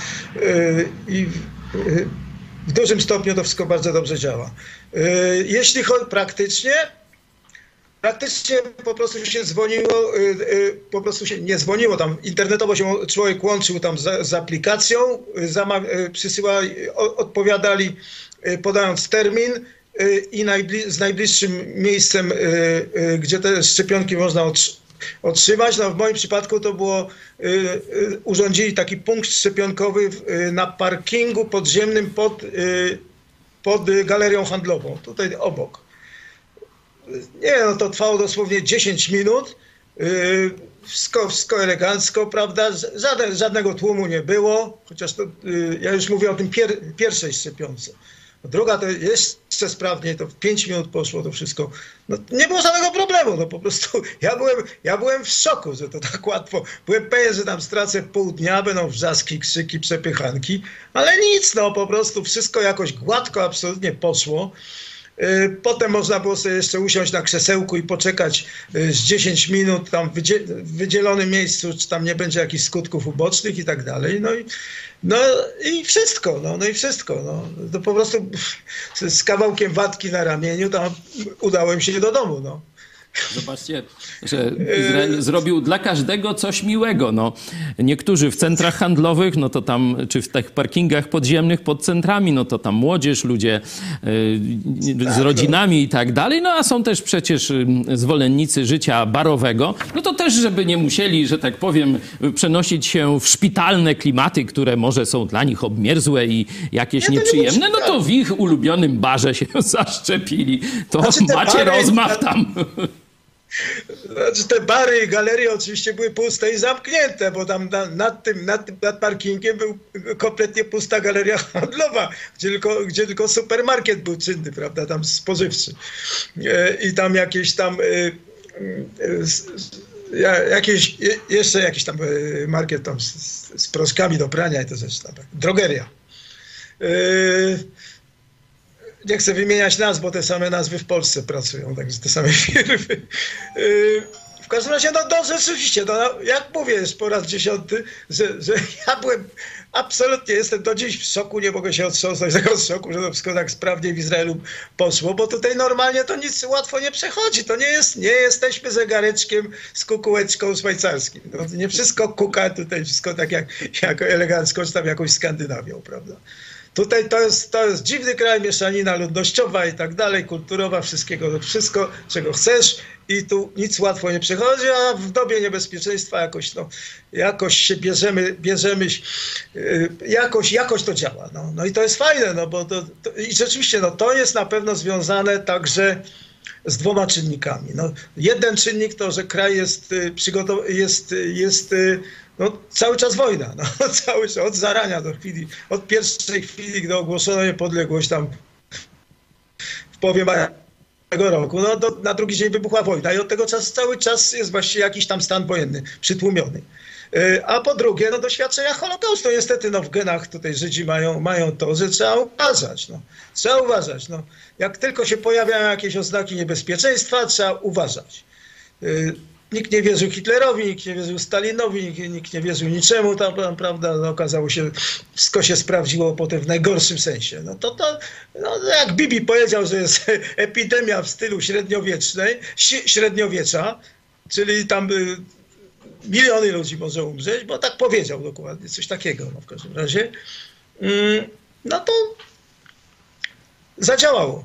i w, w dużym stopniu to wszystko bardzo dobrze działa. Jeśli chodzi praktycznie, praktycznie po prostu się dzwoniło, po prostu się nie dzwoniło, tam internetowo się człowiek łączył tam z, z aplikacją, zamawia, przysyła, odpowiadali podając termin, i najbli- z najbliższym miejscem, y, y, gdzie te szczepionki można otr- otrzymać. No, w moim przypadku to było, y, y, urządzili taki punkt szczepionkowy w, y, na parkingu podziemnym pod, y, pod galerią handlową, tutaj obok. Nie, no to trwało dosłownie dziesięć minut, y, wszystko, wszystko elegancko, prawda, Żaden, żadnego tłumu nie było, chociaż to, y, ja już mówię o tym pier- pierwszej szczepionce. Druga to jeszcze sprawniej, to w pięć minut poszło to wszystko. No, nie było żadnego problemu, no po prostu ja byłem, ja byłem w szoku, że to tak łatwo. Byłem pewien, że tam stracę pół dnia, będą wrzaski, krzyki, przepychanki, ale nic, no po prostu wszystko jakoś gładko absolutnie poszło. Potem można było sobie jeszcze usiąść na krzesełku i poczekać z dziesięć minut tam w wydzielonym miejscu, czy tam nie będzie jakichś skutków ubocznych i tak dalej. No i, no i wszystko, no, no i wszystko. No. To po prostu z kawałkiem watki na ramieniu tam udałem się do domu. No. Zobaczcie, że Izrael zrobił dla każdego coś miłego. No, niektórzy w centrach handlowych, no to tam, czy w tych parkingach podziemnych pod centrami, no to tam młodzież, ludzie y, z rodzinami i tak dalej. No a są też przecież zwolennicy życia barowego. No to też, żeby nie musieli, że tak powiem, przenosić się w szpitalne klimaty, które może są dla nich obmierzłe i jakieś nie, nieprzyjemne, no to w ich ulubionym barze się zaszczepili. To znaczy, macie bary, rozmach tam. Znaczy te bary i galerie oczywiście były puste i zamknięte, bo tam na, nad tym, nad tym, nad parkingiem był kompletnie pusta galeria handlowa, gdzie tylko, gdzie tylko supermarket był czynny, prawda, tam spożywczy. I tam jakieś tam, jakieś, jeszcze jakiś tam market tam z, z proszkami do prania i to rzeczy tam, drogeria. Nie chcę wymieniać nazw, bo te same nazwy w Polsce pracują, także te same firmy. W każdym razie, no, no rzeczywiście, no, jak mówię już po raz dziesiąty, że, że ja byłem absolutnie, jestem do dziś w szoku, nie mogę się otrząsnąć z tego szoku, że to wszystko tak sprawnie w Izraelu poszło, bo tutaj normalnie to nic łatwo nie przechodzi. To nie jest, nie jesteśmy zegareczkiem z kukułeczką szwajcarskim. No, nie wszystko kuka, tutaj wszystko tak jak, jak elegancko, czy tam jakąś Skandynawią, prawda? Tutaj to jest, to jest dziwny kraj, mieszanina ludnościowa i tak dalej, kulturowa, wszystkiego, wszystko, czego chcesz i tu nic łatwo nie przechodzi, a w dobie niebezpieczeństwa jakoś, no, jakoś się bierzemy, bierzemy yy, jakoś, jakoś to działa. No, no i to jest fajne, no bo to, to, i rzeczywiście no, to jest na pewno związane także z dwoma czynnikami. No, jeden czynnik to, że kraj jest przygotowany, jest, jest no, cały czas wojna. No, cały czas, od zarania do chwili, od pierwszej chwili, gdy ogłoszono niepodległość tam w połowie maja tego roku, no, do, na drugi dzień wybuchła wojna i od tego czasu cały czas jest właściwie jakiś tam stan wojenny, przytłumiony. A po drugie, no, doświadczenia Holokaustu. No, niestety no, w genach tutaj Żydzi mają, mają to, że trzeba uważać. No. Trzeba uważać. No. Jak tylko się pojawiają jakieś oznaki niebezpieczeństwa, trzeba uważać. Yy, nikt nie wierzył Hitlerowi, nikt nie wierzył Stalinowi, nikt, nikt nie wierzył niczemu. Tam, prawda, no, okazało się, wszystko się sprawdziło potem w najgorszym sensie. No, to, to, no, jak Bibi powiedział, że jest epidemia w stylu średniowiecznej, średniowiecza, czyli tam... Yy, miliony ludzi może umrzeć, bo tak powiedział dokładnie, coś takiego no w każdym razie. No to zadziałało.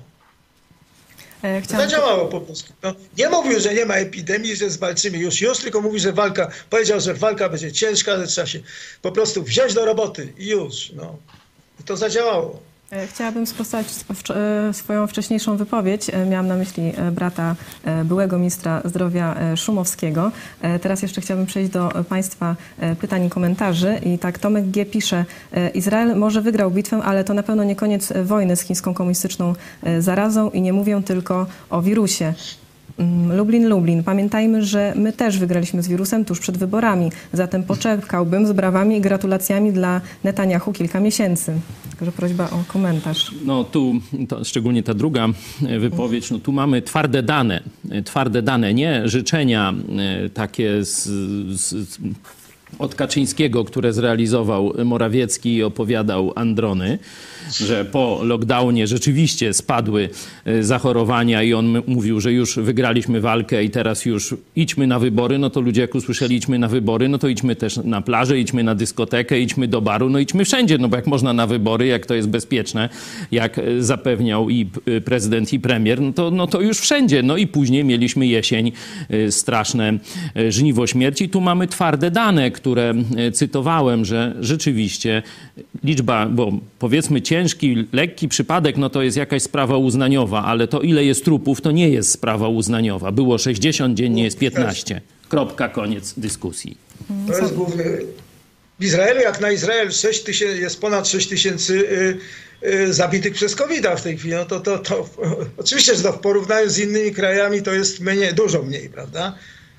Chciałam... Zadziałało po prostu. No, nie mówił, że nie ma epidemii, że zwalczymy już, już, tylko mówi, że walka, powiedział, że walka będzie ciężka, że trzeba się po prostu wziąć do roboty i już. No. I to zadziałało. Chciałabym sprostować swoją wcześniejszą wypowiedź. Miałam na myśli brata byłego ministra zdrowia Szumowskiego. Teraz jeszcze chciałabym przejść do Państwa pytań i komentarzy. I tak Tomek G. pisze, Izrael może wygrał bitwę, ale to na pewno nie koniec wojny z chińską komunistyczną zarazą i nie mówię tylko o wirusie. Lublin, Lublin. Pamiętajmy, że my też wygraliśmy z wirusem tuż przed wyborami. Zatem poczekałbym z brawami i gratulacjami dla Netanyahu kilka miesięcy. Także prośba o komentarz. No tu, to, szczególnie ta druga wypowiedź, no tu mamy twarde dane. Twarde dane, nie życzenia takie z, z, od Kaczyńskiego, które zrealizował Morawiecki i opowiadał Androny, że po lockdownie rzeczywiście spadły zachorowania i on mówił, że już wygraliśmy walkę i teraz już idźmy na wybory, no to ludzie jak usłyszeli idźmy na wybory, no to idźmy też na plażę, idźmy na dyskotekę, idźmy do baru, no idźmy wszędzie, no bo jak można na wybory, jak to jest bezpieczne, jak zapewniał i prezydent i premier, no to, no to już wszędzie. No i później mieliśmy jesień, straszne żniwo śmierci. Tu mamy twarde dane, które cytowałem, że rzeczywiście liczba, bo powiedzmy ciężki, lekki przypadek, no to jest jakaś sprawa uznaniowa, ale to ile jest trupów, to nie jest sprawa uznaniowa. Było sześćdziesiąt, dziennie jest piętnaście. Kropka, koniec dyskusji. To jest główny... W Izraelu, jak na Izrael sześć tysięcy, jest ponad sześć tysięcy y, y, zabitych przez kowida w tej chwili, no to, to, to oczywiście, że to w porównaniu z innymi krajami to jest mniej, dużo mniej, prawda?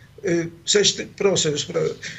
Sześć, proszę już,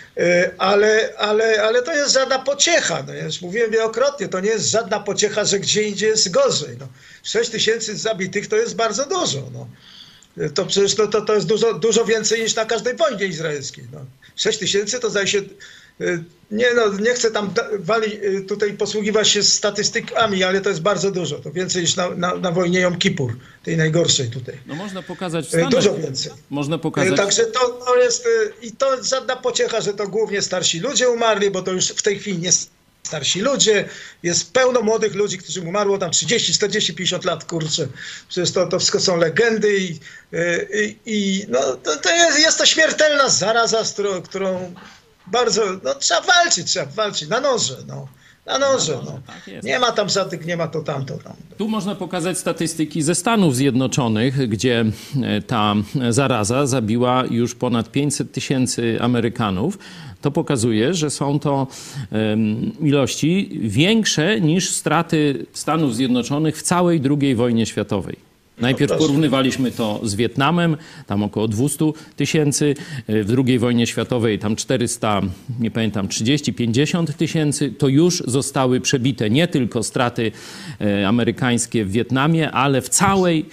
ale, ale, ale to jest żadna pociecha. No, ja już mówiłem wielokrotnie, to nie jest żadna pociecha, że gdzie indziej jest gorzej. No. sześć tysięcy zabitych to jest bardzo dużo. No. To przecież to, to, to jest dużo, dużo więcej niż na każdej wojnie izraelskiej. No. sześć tysięcy to zdaje się... Nie, no, nie chcę tam wali, tutaj posługiwać się statystykami, ale to jest bardzo dużo. To więcej niż na, na, na wojnie Jom Kippur, tej najgorszej tutaj. No można pokazać w Stanach. Dużo więcej. Można pokazać... Także to, to jest, i to jest żadna pociecha, że to głównie starsi ludzie umarli, bo to już w tej chwili nie starsi ludzie. Jest pełno młodych ludzi, którzy umarło tam trzydzieści, czterdzieści, pięćdziesiąt lat, kurczę. Przecież to, to wszystko są legendy i, i, i no, to, to jest, jest to śmiertelna zaraza, z którą, którą bardzo, no trzeba walczyć, trzeba walczyć, na noże, no. Na noże, no. Tak nie ma tam żadnych, nie ma to tamto. Tam. Tu można pokazać statystyki ze Stanów Zjednoczonych, gdzie ta zaraza zabiła już ponad pięćset tysięcy Amerykanów. To pokazuje, że są to um, ilości większe niż straty Stanów Zjednoczonych w całej drugiej wojnie światowej. Najpierw porównywaliśmy to z Wietnamem, tam około dwieście tysięcy, w drugiej wojnie światowej tam czterysta, nie pamiętam, trzydzieści, pięćdziesiąt tysięcy. To już zostały przebite nie tylko straty amerykańskie w Wietnamie, ale w całej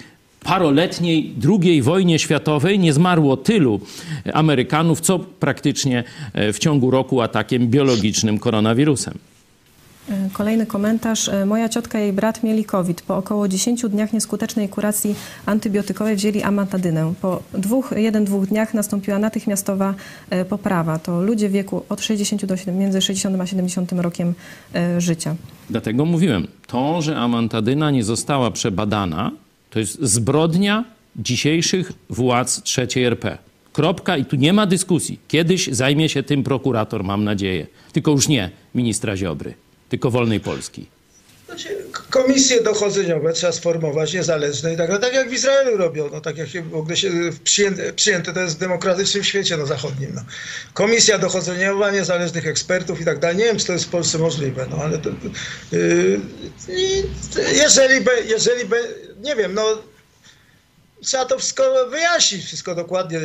paroletniej drugiej wojnie światowej nie zmarło tylu Amerykanów, co praktycznie w ciągu roku atakiem biologicznym koronawirusem. Kolejny komentarz. Moja ciotka i jej brat mieli COVID. Po około dziesięciu dniach nieskutecznej kuracji antybiotykowej wzięli amantadynę. Po dwóch, jeden, dwóch dniach nastąpiła natychmiastowa poprawa. To ludzie w wieku od sześćdziesięciu do między sześćdziesiątym a siedemdziesiątym rokiem życia. Dlatego mówiłem, to, że amantadyna nie została przebadana, to jest zbrodnia dzisiejszych władz trzeciej R P. Kropka i tu nie ma dyskusji. Kiedyś zajmie się tym prokurator, mam nadzieję. Tylko już nie ministra Ziobry, tylko Wolnej Polski. Znaczy, komisje dochodzeniowe trzeba sformować, niezależne i tak, tak jak w Izraelu robią, no, tak jak w ogóle się przyjęte, przyjęte to jest w demokratycznym świecie no, zachodnim. No. Komisja dochodzeniowa, niezależnych ekspertów i tak dalej. Nie wiem, czy to jest w Polsce możliwe, no ale to, yy, jeżeli, be, jeżeli be, nie wiem, no trzeba to wszystko wyjaśnić, wszystko dokładnie.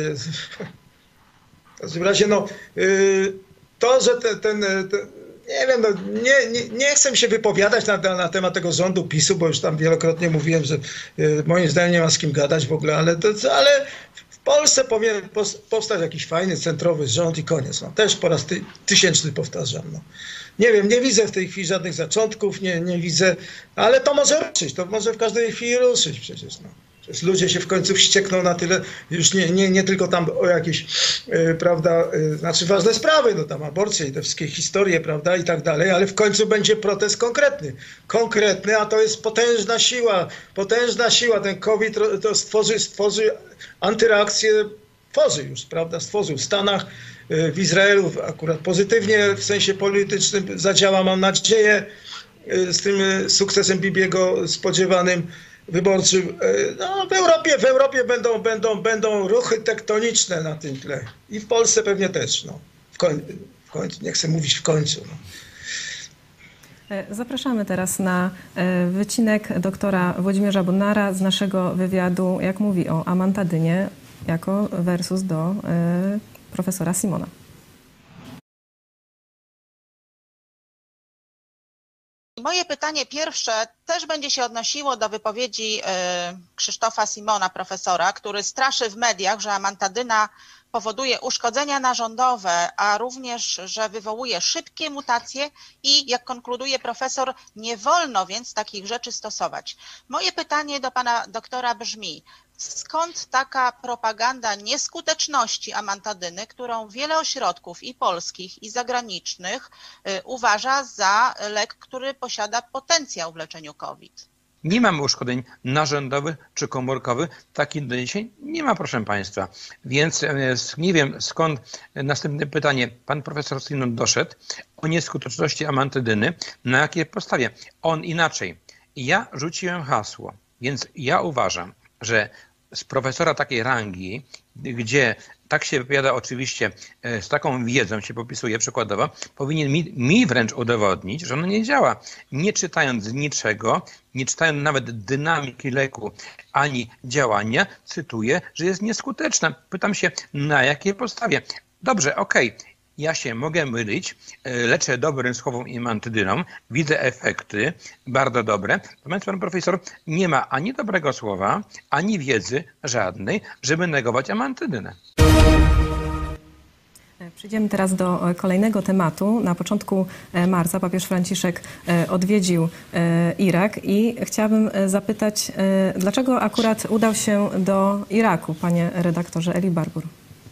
W każdym razie, no yy, to, że ten, ten, ten nie wiem, no, nie, nie, nie chcę się wypowiadać na, na, na temat tego rządu PiSu, bo już tam wielokrotnie mówiłem, że y, moim zdaniem nie ma z kim gadać w ogóle, ale, to, ale w Polsce powinien powstać jakiś fajny, centrowy rząd i koniec. No. Też po raz ty, tysięczny powtarzam. No. Nie wiem, nie widzę w tej chwili żadnych zaczątków, nie, nie widzę, ale to może ruszyć, to może w każdej chwili ruszyć przecież. No. Przecież ludzie się w końcu wściekną na tyle, już nie, nie, nie tylko tam o jakieś, yy, prawda, yy, znaczy ważne sprawy, no tam aborcje i te wszystkie historie, prawda, i tak dalej, ale w końcu będzie protest konkretny. Konkretny, a to jest potężna siła, potężna siła. Ten COVID to stworzy, stworzy antyreakcję, tworzy już, prawda, stworzył w Stanach, yy, w Izraelu akurat pozytywnie w sensie politycznym zadziała, mam nadzieję, yy, z tym yy, sukcesem Bibiego spodziewanym, wyborczym. No, w Europie, w Europie będą, będą, będą ruchy tektoniczne na tym tle. I w Polsce pewnie też. No. W, koń, w końcu, nie chcę mówić w końcu. No. Zapraszamy teraz na wycinek doktora Włodzimierza Bodnara z naszego wywiadu, jak mówi o amantadynie jako versus do profesora Simona. Moje pytanie pierwsze też będzie się odnosiło do wypowiedzi Krzysztofa Simona, profesora, który straszy w mediach, że amantadyna powoduje uszkodzenia narządowe, a również, że wywołuje szybkie mutacje i, jak konkluduje profesor, nie wolno więc takich rzeczy stosować. Moje pytanie do pana doktora brzmi: skąd taka propaganda nieskuteczności amantadyny, którą wiele ośrodków i polskich, i zagranicznych y, uważa za lek, który posiada potencjał w leczeniu COVID? Nie mamy uszkodzeń narządowych czy komórkowych. Takich do dzisiaj nie ma, proszę państwa. Więc nie wiem, skąd, następne pytanie, pan profesor Simon doszedł o nieskuteczności amantadyny, na jakiej podstawie. On inaczej. Ja rzuciłem hasło, więc ja uważam, że z profesora takiej rangi, gdzie tak się wypowiada oczywiście, z taką wiedzą się popisuje przykładowo, powinien mi, mi wręcz udowodnić, że ono nie działa. Nie czytając niczego, nie czytając nawet dynamiki leku, ani działania, cytuję, że jest nieskuteczna. Pytam się, na jakiej podstawie? Dobrze, okej. Okay. Ja się mogę mylić, leczę dobrym słowem amantadyną, widzę efekty bardzo dobre. Natomiast pan profesor nie ma ani dobrego słowa, ani wiedzy żadnej, żeby negować amantadynę. Przejdziemy teraz do kolejnego tematu. Na początku marca papież Franciszek odwiedził Irak i chciałabym zapytać, dlaczego akurat udał się do Iraku, panie redaktorze Eli Barbour?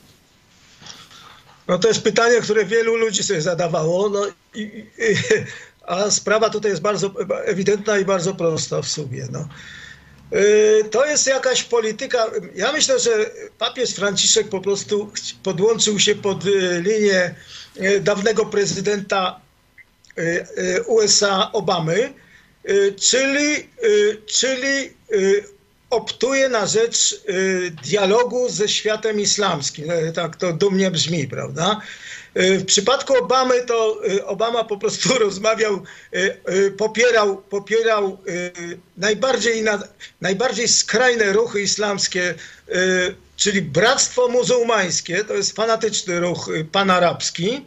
No to jest pytanie, które wielu ludzi sobie zadawało, no i, i, a sprawa tutaj jest bardzo ewidentna i bardzo prosta w sumie. No. To jest jakaś polityka. Ja myślę, że papież Franciszek po prostu podłączył się pod linię dawnego prezydenta U S A Obamy, czyli, czyli optuje na rzecz dialogu ze światem islamskim. Tak to dumnie brzmi, prawda? W przypadku Obamy to Obama po prostu rozmawiał, popierał, popierał najbardziej, najbardziej skrajne ruchy islamskie, czyli Bractwo Muzułmańskie, to jest fanatyczny ruch panarabski,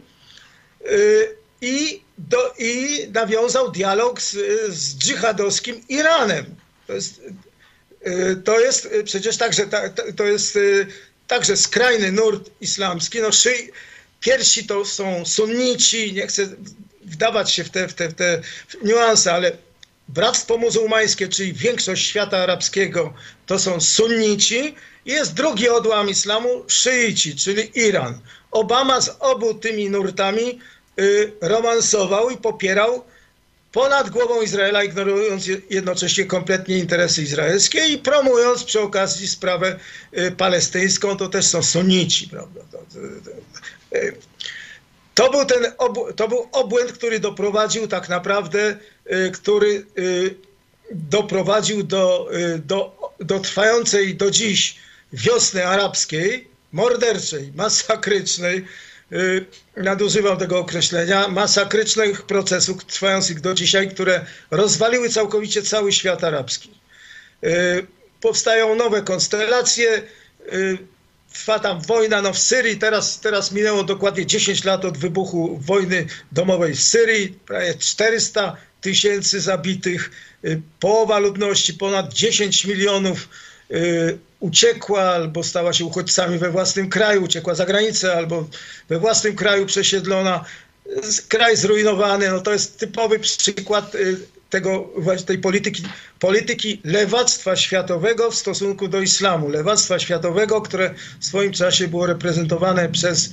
i, do, i nawiązał dialog z, z dżihadowskim Iranem. To jest to jest przecież także, to jest także skrajny nurt islamski. No, szy, pierwsi to są sunnici, nie chcę wdawać się w te, w te, w te niuanse, ale Bractwo Muzułmańskie, czyli większość świata arabskiego, to są sunnici. Jest drugi odłam islamu, szyici, czyli Iran. Obama z obu tymi nurtami y, romansował i popierał ponad głową Izraela, ignorując jednocześnie kompletnie interesy izraelskie i promując przy okazji sprawę y, palestyńską, to też są sunnici, prawda? To, to, to, y, to, był ten ob, to był obłęd, który doprowadził tak naprawdę, y, który y, doprowadził do, y, do, do trwającej do dziś wiosny arabskiej, morderczej, masakrycznej, yy, nadużywam tego określenia, masakrycznych procesów trwających do dzisiaj, które rozwaliły całkowicie cały świat arabski. Yy, powstają nowe konstelacje, yy, trwa tam wojna no w Syrii, teraz, teraz minęło dokładnie dziesięć lat od wybuchu wojny domowej w Syrii, prawie czterysta tysięcy zabitych, yy, połowa ludności, ponad dziesięć milionów yy, uciekła albo stała się uchodźcami we własnym kraju, uciekła za granicę albo we własnym kraju przesiedlona. Kraj zrujnowany, no to jest typowy przykład tego, tej polityki, polityki lewactwa światowego w stosunku do islamu. Lewactwa światowego, które w swoim czasie było reprezentowane przez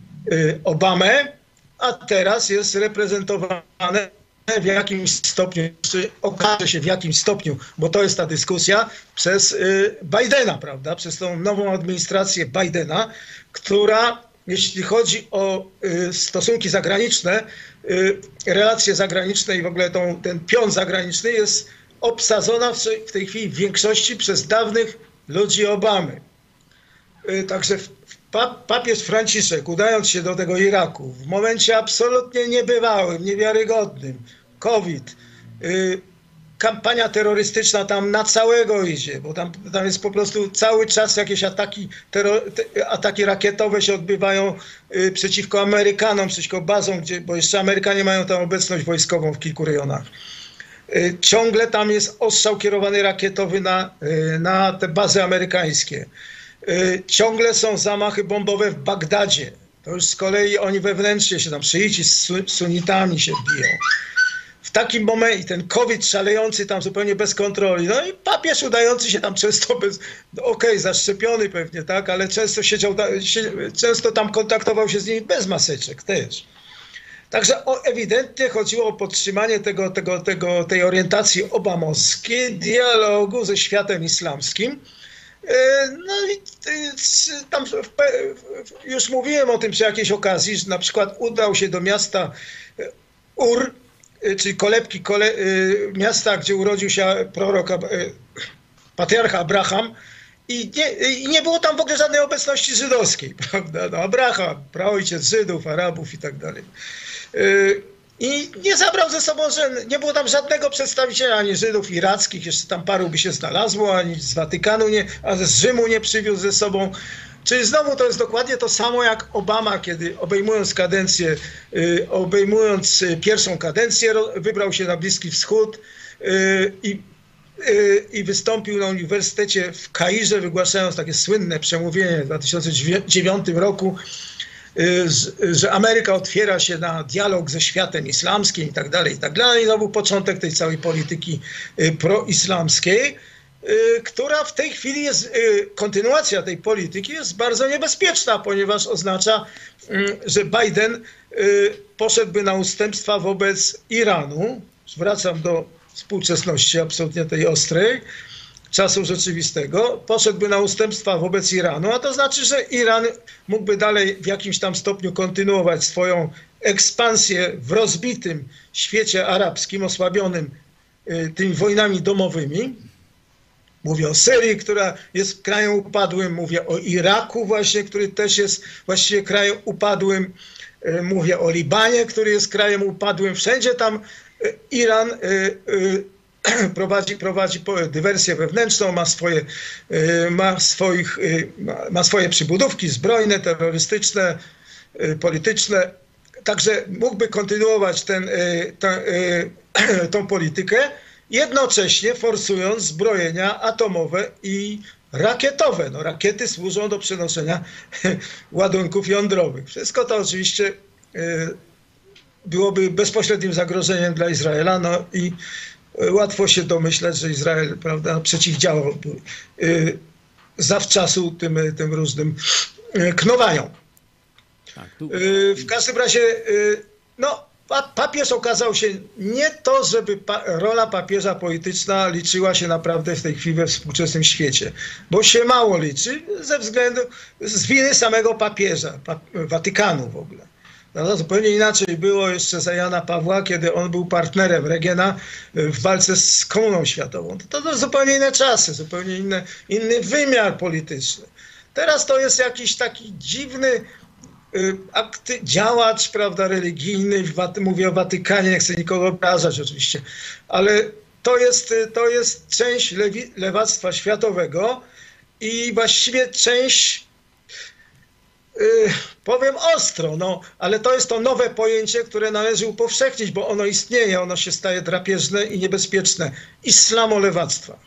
Obamę, a teraz jest reprezentowane w jakimś stopniu, czy okaże się w jakim stopniu, bo to jest ta dyskusja, przez y, Bidena, prawda, przez tą nową administrację Bidena, która, jeśli chodzi o y, stosunki zagraniczne, y, relacje zagraniczne i w ogóle tą, ten pion zagraniczny jest obsadzona w, w tej chwili w większości przez dawnych ludzi Obamy. Y, także w, pa, papież Franciszek, udając się do tego Iraku, w momencie absolutnie niebywałym, niewiarygodnym, COVID, y, kampania terrorystyczna tam na całego idzie, bo tam, tam jest po prostu cały czas jakieś ataki, terror, te, ataki rakietowe się odbywają y, przeciwko Amerykanom, przeciwko bazom, gdzie, bo jeszcze Amerykanie mają tam obecność wojskową w kilku rejonach. Y, ciągle tam jest ostrzał kierowany rakietowy na, y, na te bazy amerykańskie. Y, ciągle są zamachy bombowe w Bagdadzie. To już z kolei oni wewnętrznie się tam, szyici z sunitami się biją. W takim momencie ten COVID szalejący tam zupełnie bez kontroli, no i papież udający się tam często bez, no okej, okay, zaszczepiony pewnie, tak, ale często siedział, się, często tam kontaktował się z nimi bez maseczek też. Także o, ewidentnie chodziło o podtrzymanie tego, tego, tego, tej orientacji obamowskiej, dialogu ze światem islamskim. No i tam już mówiłem o tym przy jakiejś okazji, że na przykład udał się do miasta Ur, czyli kolebki, kole, miasta, gdzie urodził się prorok, patriarcha Abraham, i nie, i nie było tam w ogóle żadnej obecności żydowskiej, prawda? No, Abraham, praojciec Żydów, Arabów i tak dalej. I nie zabrał ze sobą, że nie było tam żadnego przedstawiciela, ani Żydów irackich, jeszcze tam paru by się znalazło, ani z Watykanu, nie, a z Rzymu nie przywiózł ze sobą. Czyli znowu to jest dokładnie to samo jak Obama, kiedy obejmując kadencję, y, obejmując pierwszą kadencję, wybrał się na Bliski Wschód y, i, y, i wystąpił na Uniwersytecie w Kairze, wygłaszając takie słynne przemówienie w dwa tysiące dziewiątym roku, że Ameryka otwiera się na dialog ze światem islamskim i tak dalej, i tak dalej. I to był początek tej całej polityki proislamskiej, która w tej chwili jest, kontynuacja tej polityki jest bardzo niebezpieczna, ponieważ oznacza, że Biden poszedłby na ustępstwa wobec Iranu. Wracam do współczesności absolutnie tej ostrej, czasu rzeczywistego, poszedłby na ustępstwa wobec Iranu, a to znaczy, że Iran mógłby dalej w jakimś tam stopniu kontynuować swoją ekspansję w rozbitym świecie arabskim, osłabionym y, tymi wojnami domowymi. Mówię o Syrii, która jest krajem upadłym, mówię o Iraku właśnie, który też jest właściwie krajem upadłym, y, mówię o Libanie, który jest krajem upadłym. Wszędzie tam y, Iran y, y, Prowadzi, prowadzi dywersję wewnętrzną, ma swoje, ma, swoich, ma swoje przybudówki zbrojne, terrorystyczne, polityczne. Także mógłby kontynuować ten, tę, tą politykę jednocześnie forsując zbrojenia atomowe i rakietowe. No, rakiety służą do przenoszenia ładunków jądrowych. Wszystko to oczywiście byłoby bezpośrednim zagrożeniem dla Izraela, no i łatwo się domyśleć, że Izrael, prawda, przeciwdziałałby zawczasu tym, tym różnym knowaniom. Tak, tu... W każdym razie, no, papież okazał się nie to, żeby pa rola papieża polityczna liczyła się naprawdę w tej chwili we współczesnym świecie, bo się mało liczy ze względu, z winy samego papieża, pa Watykanu w ogóle. No, zupełnie inaczej było jeszcze za Jana Pawła, kiedy on był partnerem Regena w walce z komuną światową. To, to zupełnie inne czasy, zupełnie inne, inny wymiar polityczny. Teraz to jest jakiś taki dziwny y, akty, działacz, prawda, religijny, mówię o Watykanie, nie chcę nikogo obrażać oczywiście, ale to jest, to jest część lewi, lewactwa światowego i właściwie część, Yy, powiem ostro, no, ale to jest to nowe pojęcie, które należy upowszechnić, bo ono istnieje, ono się staje drapieżne i niebezpieczne. Islamolewactwa.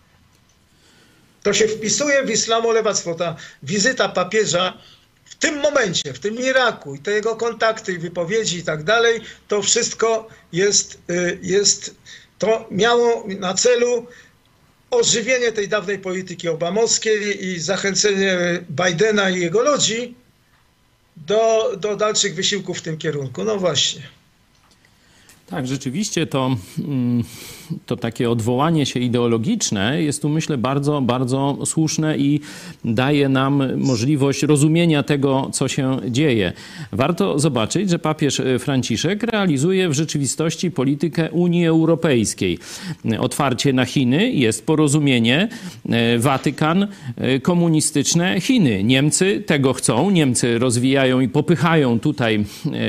To się wpisuje w islamolewactwo. Ta wizyta papieża w tym momencie, w tym Iraku i te jego kontakty i wypowiedzi i tak dalej, to wszystko jest, yy, jest, to miało na celu ożywienie tej dawnej polityki obamowskiej i zachęcenie Bidena i jego ludzi do, do dalszych wysiłków w tym kierunku. No właśnie. Tak, rzeczywiście to, to takie odwołanie się ideologiczne jest tu, myślę, bardzo, bardzo słuszne i daje nam możliwość rozumienia tego, co się dzieje. Warto zobaczyć, że papież Franciszek realizuje w rzeczywistości politykę Unii Europejskiej. Otwarcie na Chiny jest porozumienie Watykan, komunistyczne Chiny. Niemcy tego chcą, Niemcy rozwijają i popychają tutaj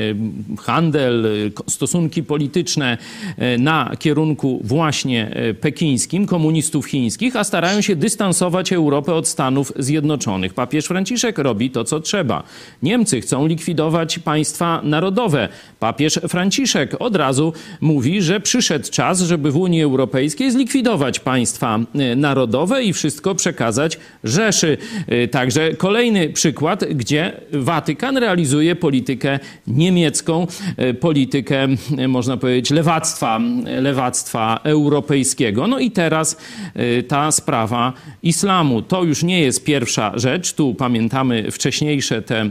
handel, stosunki polityczne, polityczne na kierunku właśnie pekińskim, komunistów chińskich, a starają się dystansować Europę od Stanów Zjednoczonych. Papież Franciszek robi to, co trzeba. Niemcy chcą likwidować państwa narodowe. Papież Franciszek od razu mówi, że przyszedł czas, żeby w Unii Europejskiej zlikwidować państwa narodowe i wszystko przekazać Rzeszy. Także kolejny przykład, gdzie Watykan realizuje politykę niemiecką, politykę, można powiedzieć, lewactwa, lewactwa europejskiego. No i teraz ta sprawa islamu. To już nie jest pierwsza rzecz. Tu pamiętamy wcześniejsze te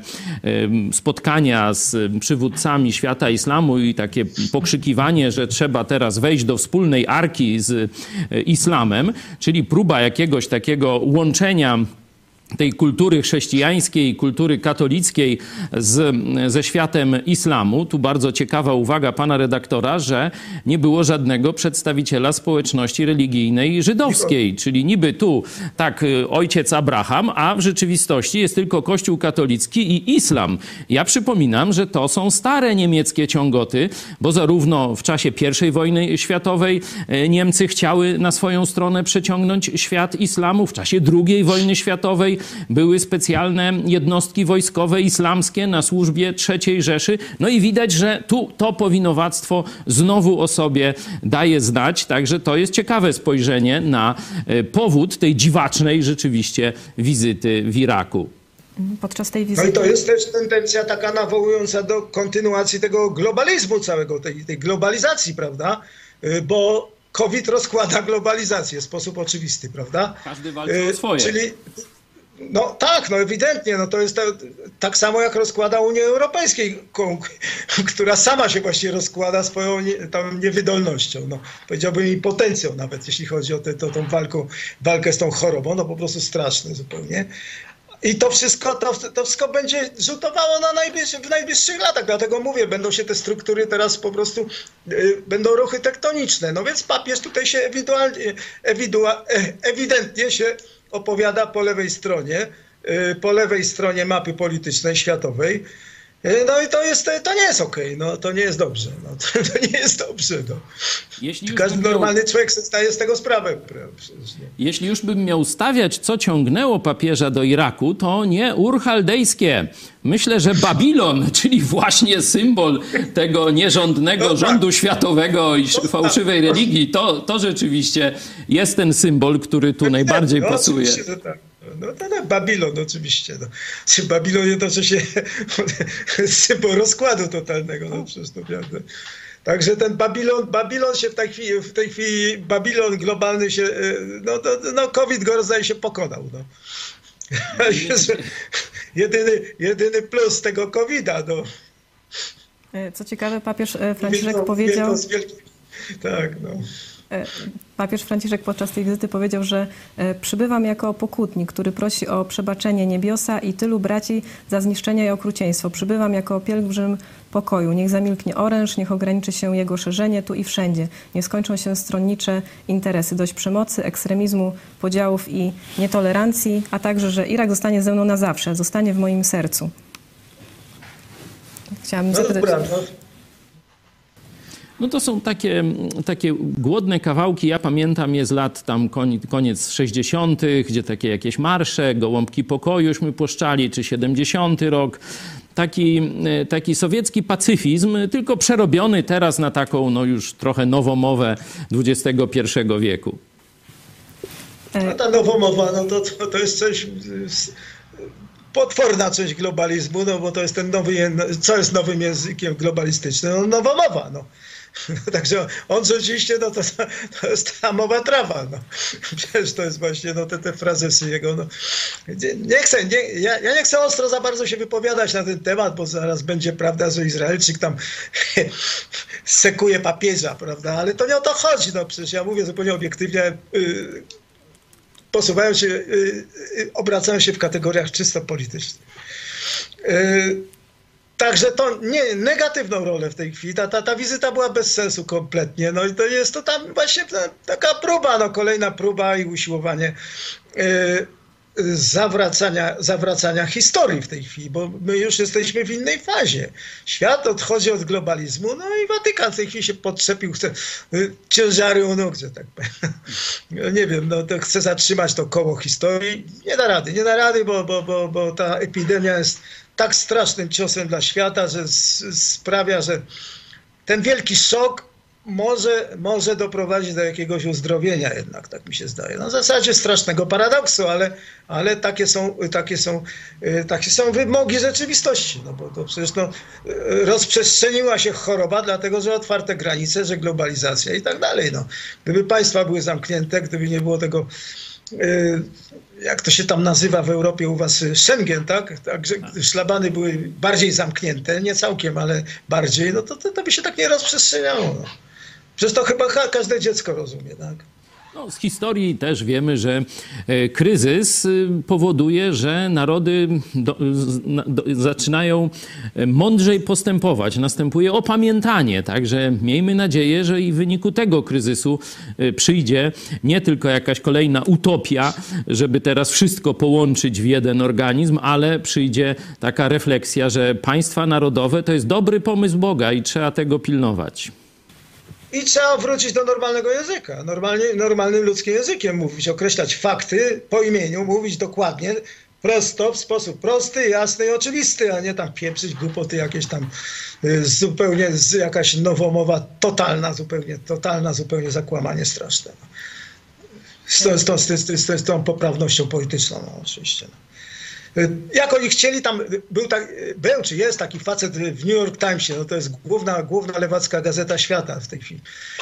spotkania z przywódcami świata islamu i takie pokrzykiwanie, że trzeba teraz wejść do wspólnej arki z islamem, czyli próba jakiegoś takiego łączenia tej kultury chrześcijańskiej, kultury katolickiej z, ze światem islamu. Tu bardzo ciekawa uwaga pana redaktora, że nie było żadnego przedstawiciela społeczności religijnej żydowskiej, czyli niby tu tak ojciec Abraham, a w rzeczywistości jest tylko Kościół katolicki i islam. Ja przypominam, że to są stare niemieckie ciągoty, bo zarówno w czasie pierwszej wojny światowej Niemcy chciały na swoją stronę przeciągnąć świat islamu, w czasie drugiej wojny światowej były specjalne jednostki wojskowe islamskie na służbie trzeciej Rzeszy. No i widać, że tu to powinowactwo znowu o sobie daje znać. Także to jest ciekawe spojrzenie na powód tej dziwacznej rzeczywiście wizyty w Iraku. Podczas tej wizyty... No i to jest też tendencja taka nawołująca do kontynuacji tego globalizmu całego, tej, tej globalizacji, prawda? Bo COVID rozkłada globalizację w sposób oczywisty, prawda? Każdy walczy o swoje. Czyli... No tak, no ewidentnie, no to jest to, tak samo jak rozkłada Unię Europejską, która sama się właśnie rozkłada swoją nie, tam niewydolnością, no powiedziałbym i potencją nawet, jeśli chodzi o tę tą walką, walkę z tą chorobą, no po prostu straszne zupełnie. I to wszystko, to, to wszystko będzie rzutowało na najbliższy, w najbliższych latach, dlatego mówię, będą się te struktury teraz po prostu, y, będą ruchy tektoniczne, no więc papież tutaj się ewidualnie, ewidua, ewidentnie się opowiada po lewej stronie, po lewej stronie mapy politycznej światowej No i to jest, to nie jest okej, no to nie jest dobrze, no, to, to nie jest dobrze, no. Jeśli już Każdy bym miał, normalny człowiek sobie zdaje z tego sprawę. Przecież, no. jeśli już bym miał stawiać, co ciągnęło papieża do Iraku, to nie Ur Chaldejskie. Myślę, że Babilon, czyli właśnie symbol tego nierządnego No, rządu tak. światowego i No, fałszywej tak. religii, to, to rzeczywiście jest ten symbol, który tu najbardziej no, pasuje. Oczywiście, że tak. No to tak, Babilon oczywiście. No. Babilon jednocześnie symbol rozkładu totalnego, no przecież to prawda. Także ten Babilon, Babilon się w tej chwili, w tej chwili Babilon globalny się, no, to, no COVID go zdaje się pokonał. No. jedyny, jedyny plus tego kowida. No. Co ciekawe, papież Franciszek Wielko, powiedział... wielko, wielki, tak, no. Papież Franciszek podczas tej wizyty powiedział, że przybywam jako pokutnik, który prosi o przebaczenie niebiosa i tylu braci za zniszczenie i okrucieństwo. Przybywam jako pielgrzym pokoju. Niech zamilknie oręż, niech ograniczy się jego szerzenie tu i wszędzie. Niech skończą się stronnicze interesy. Dość przemocy, ekstremizmu, podziałów i nietolerancji, a także, że Irak zostanie ze mną na zawsze, zostanie w moim sercu. Chciałam No zapytać... dobra, no. No to są takie, takie głodne kawałki. Ja pamiętam je z lat tam koniec sześćdziesiątych, gdzie takie jakieś marsze, gołąbki pokoju już my puszczali, czy siedemdziesiąty rok. Taki, taki sowiecki pacyfizm, tylko przerobiony teraz na taką no już trochę nowomowę dwudziestego pierwszego wieku. A ta nowomowa, no to, to, to jest coś... potworna część globalizmu, no bo to jest ten nowy, co jest nowym językiem globalistycznym? No, nowomowa, no. Także on rzeczywiście, no to, to jest ta mowa trawa, no. Przecież to jest właśnie, no te, te frazesy jego, no. Nie, nie chcę, nie, ja, ja nie chcę ostro za bardzo się wypowiadać na ten temat, bo zaraz będzie prawda, że Izraelczyk tam sekuje papieża, prawda, ale to nie o to chodzi, no przecież ja mówię zupełnie obiektywnie, yy, posuwają się, yy, yy, obracają się w kategoriach czysto politycznych. Yy, Także to nie, negatywną rolę w tej chwili. Ta, ta, ta wizyta była bez sensu kompletnie. No i to jest to tam właśnie taka próba, no kolejna próba i usiłowanie yy, zawracania, zawracania historii w tej chwili, bo my już jesteśmy w innej fazie. Świat odchodzi od globalizmu, no i Watykan w tej chwili się podczepił, chce yy, ciężary u nóg, że tak powiem. No, nie wiem, no to chce zatrzymać to koło historii. Nie da rady, nie da rady, bo, bo, bo, bo ta epidemia jest tak strasznym ciosem dla świata, że sprawia, że ten wielki szok może, może doprowadzić do jakiegoś uzdrowienia jednak, tak mi się zdaje. No w zasadzie strasznego paradoksu, ale, ale takie, są, takie, są, takie są wymogi rzeczywistości. No bo to przecież no, rozprzestrzeniła się choroba, dlatego że otwarte granice, że globalizacja i tak dalej. No. Gdyby państwa były zamknięte, gdyby nie było tego... jak to się tam nazywa w Europie u was, Schengen, tak? Także szlabany były bardziej zamknięte, nie całkiem, ale bardziej, no to, to, to by się tak nie rozprzestrzeniało. No. Przecież to chyba każde dziecko rozumie, tak? No, z historii też wiemy, że kryzys powoduje, że narody do, do, zaczynają mądrzej postępować. Następuje opamiętanie. Także miejmy nadzieję, że i w wyniku tego kryzysu przyjdzie nie tylko jakaś kolejna utopia, żeby teraz wszystko połączyć w jeden organizm, ale przyjdzie taka refleksja, że państwa narodowe to jest dobry pomysł Boga i trzeba tego pilnować. I trzeba wrócić do normalnego języka, normalnie, normalnym ludzkim językiem mówić, określać fakty po imieniu, mówić dokładnie, prosto, w sposób prosty, jasny i oczywisty, a nie tam pieprzyć głupoty jakieś tam y, zupełnie, z, jakaś nowomowa totalna, zupełnie totalna, zupełnie zakłamanie straszne. No. Z, tą, z, tą, z, z, z tą poprawnością polityczną, no, oczywiście. No. Jak oni chcieli, tam był, tak, był czy jest taki facet w New York Timesie, no to jest główna, główna lewacka gazeta świata w tej chwili.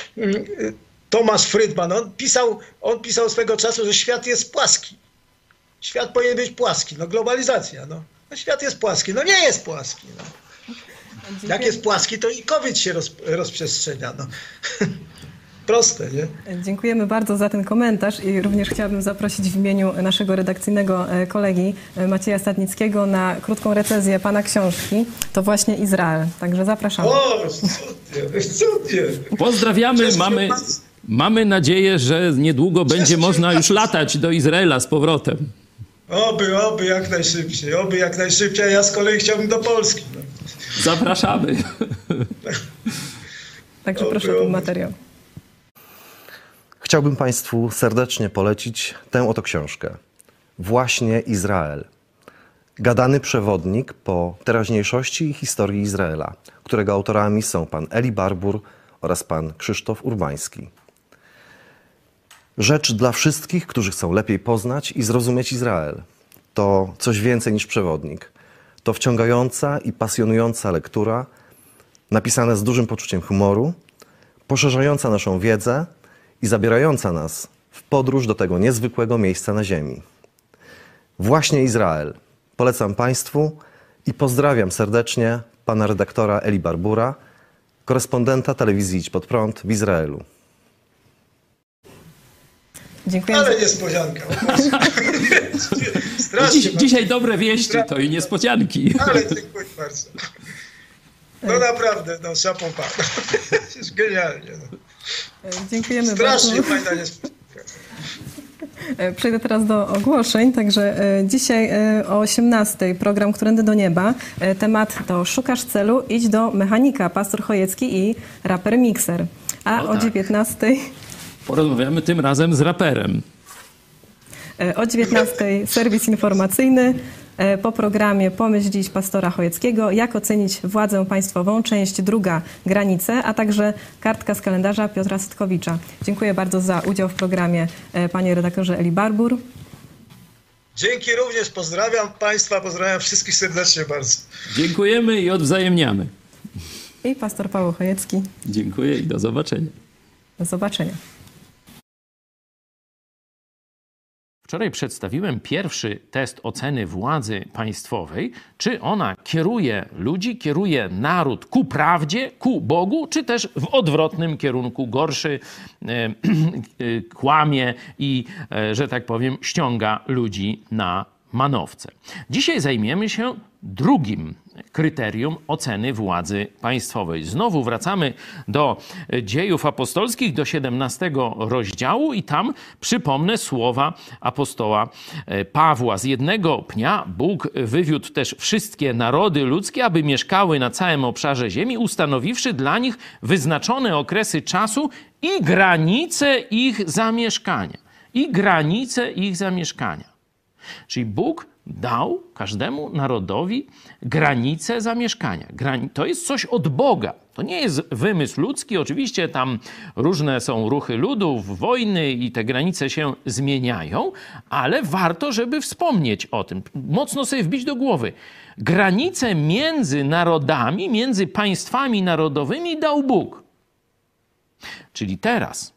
Thomas Friedman, on pisał, on pisał swego czasu, że świat jest płaski. Świat powinien być płaski, no globalizacja, no. No świat jest płaski, no nie jest płaski. No. Jak jest płaski, to i COVID się roz, rozprzestrzenia, no. Proste, nie? Dziękujemy bardzo za ten komentarz i również chciałabym zaprosić w imieniu naszego redakcyjnego kolegi Macieja Stadnickiego na krótką recenzję pana książki. To właśnie Izrael. Także zapraszamy. O, cudnie, cudnie. Pozdrawiamy, mamy, mamy nadzieję, że niedługo będzie można już latać do Izraela z powrotem. Oby, oby jak najszybciej, oby jak najszybciej, a ja z kolei chciałbym do Polski. No. Zapraszamy. Także proszę o ten materiał. Chciałbym Państwu serdecznie polecić tę oto książkę. Właśnie Izrael. Gadany przewodnik po teraźniejszości i historii Izraela, którego autorami są pan Eli Barbour oraz pan Krzysztof Urbański. Rzecz dla wszystkich, którzy chcą lepiej poznać i zrozumieć Izrael. To coś więcej niż przewodnik. To wciągająca i pasjonująca lektura, napisana z dużym poczuciem humoru, poszerzająca naszą wiedzę i zabierająca nas w podróż do tego niezwykłego miejsca na ziemi. Właśnie Izrael. Polecam Państwu i pozdrawiam serdecznie pana redaktora Eli Barboura, korespondenta telewizji Idź Pod Prąd w Izraelu. Dziękuję. Ale niespodzianka. Strasznie. Dziś, dzisiaj dobre wieści, to i niespodzianki. Ale dziękuję bardzo. No naprawdę, no szapoba. Jest genialnie. No. Dziękujemy Strasznie bardzo. fajna niespodzianka. Przejdę teraz do ogłoszeń. Także dzisiaj o osiemnastej program Którędy do Nieba. Temat to Szukasz celu, idź do mechanika. Pastor Chojecki i raper Mikser. A O o tak. dziewiętnastej Porozmawiamy tym razem z raperem. o dziewiętnastej serwis informacyjny. Po programie Pomyśl dziś pastora Chojeckiego. Jak ocenić władzę państwową? Część druga, granice, a także kartka z kalendarza Piotra Sytkowicza. Dziękuję bardzo za udział w programie panie redaktorze Eli Barbour. Dzięki również, pozdrawiam Państwa, pozdrawiam wszystkich serdecznie bardzo. Dziękujemy i odwzajemniamy. I pastor Paweł Chojecki. Dziękuję i do zobaczenia. Do zobaczenia. Wczoraj przedstawiłem pierwszy test oceny władzy państwowej, czy ona kieruje ludzi, kieruje naród ku prawdzie, ku Bogu, czy też w odwrotnym kierunku, gorszy, e, e, kłamie i, e, że tak powiem, ściąga ludzi na manowce. Dzisiaj zajmiemy się drugim kryterium oceny władzy państwowej. Znowu wracamy do Dziejów Apostolskich, do siedemnastego rozdziału i tam przypomnę słowa apostoła Pawła. Z jednego pnia Bóg wywiódł też wszystkie narody ludzkie, aby mieszkały na całym obszarze ziemi, ustanowiwszy dla nich wyznaczone okresy czasu i granice ich zamieszkania. I granice ich zamieszkania. Czyli Bóg dał każdemu narodowi granicę zamieszkania. To jest coś od Boga. To nie jest wymysł ludzki. Oczywiście tam różne są ruchy ludów, wojny i te granice się zmieniają, ale warto, żeby wspomnieć o tym. Mocno sobie wbić do głowy. Granice między narodami, między państwami narodowymi dał Bóg. Czyli teraz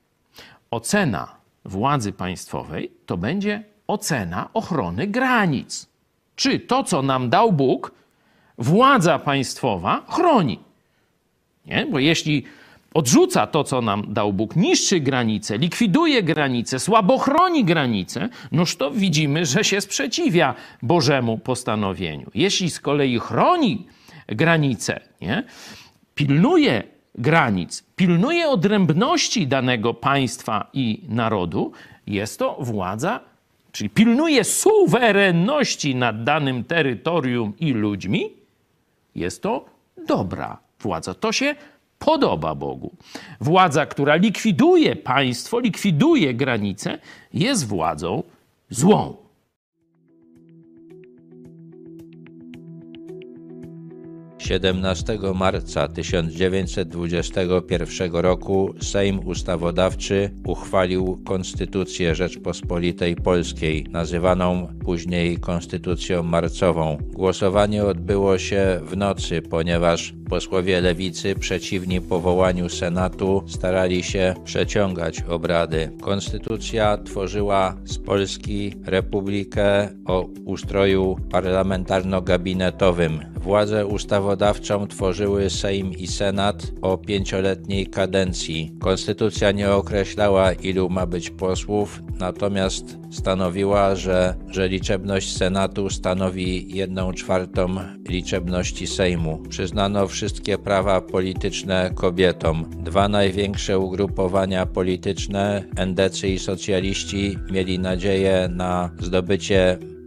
ocena władzy państwowej to będzie ocena ochrony granic. Czy to, co nam dał Bóg, władza państwowa chroni? Nie? Bo jeśli odrzuca to, co nam dał Bóg, niszczy granice, likwiduje granice, słabo chroni granice, noż to widzimy, że się sprzeciwia Bożemu postanowieniu. Jeśli z kolei chroni granice, nie? Pilnuje granic, pilnuje odrębności danego państwa i narodu, jest to władza, czyli pilnuje suwerenności nad danym terytorium i ludźmi, jest to dobra władza. To się podoba Bogu. Władza, która likwiduje państwo, likwiduje granice, jest władzą złą. siedemnastego marca tysiąc dziewięćset dwudziestego pierwszego roku Sejm Ustawodawczy uchwalił Konstytucję Rzeczpospolitej Polskiej, nazywaną później Konstytucją Marcową. Głosowanie odbyło się w nocy, ponieważ posłowie Lewicy przeciwni powołaniu Senatu starali się przeciągać obrady. Konstytucja tworzyła z Polski republikę o ustroju parlamentarno-gabinetowym. Władzę ustawodawczą tworzyły Sejm i Senat o pięcioletniej kadencji. Konstytucja nie określała, ilu ma być posłów, natomiast stanowiła, że, że liczebność Senatu stanowi jedną czwartą liczebności Sejmu. Przyznano wszystkie prawa polityczne kobietom. Dwa największe ugrupowania polityczne, endecy i socjaliści, mieli nadzieję na zdobycie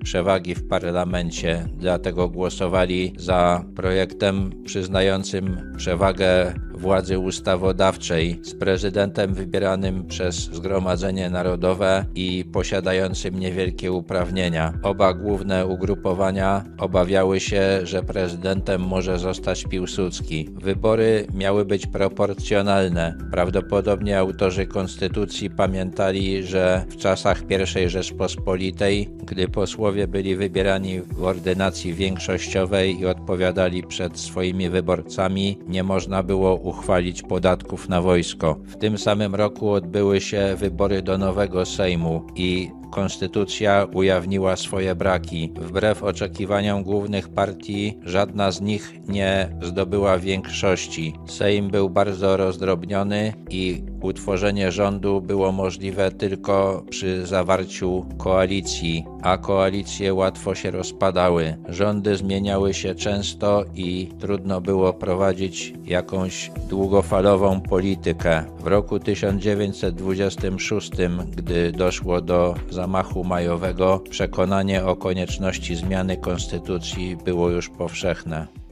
przewagi w parlamencie, dlatego głosowali za projektem przyznającym przewagę władzy ustawodawczej z prezydentem wybieranym przez Zgromadzenie Narodowe i posiadającym niewielkie uprawnienia. Oba główne ugrupowania obawiały się, że prezydentem może zostać Piłsudski. Wybory miały być proporcjonalne. Prawdopodobnie autorzy konstytucji pamiętali, że w czasach pierwszej Rzeczpospolitej, gdy posłowie byli wybierani w ordynacji większościowej i odpowiadali przed swoimi wyborcami, nie można było uchwalić podatków na wojsko. W tym samym roku odbyły się wybory do nowego Sejmu i konstytucja ujawniła swoje braki. Wbrew oczekiwaniom głównych partii, żadna z nich nie zdobyła większości. Sejm był bardzo rozdrobniony i utworzenie rządu było możliwe tylko przy zawarciu koalicji, a koalicje łatwo się rozpadały. Rządy zmieniały się często i trudno było prowadzić jakąś długofalową politykę. W roku tysiąc dziewięćset dwudziestym szóstym, gdy doszło do zamachu majowego, przekonanie o konieczności zmiany konstytucji było już powszechne.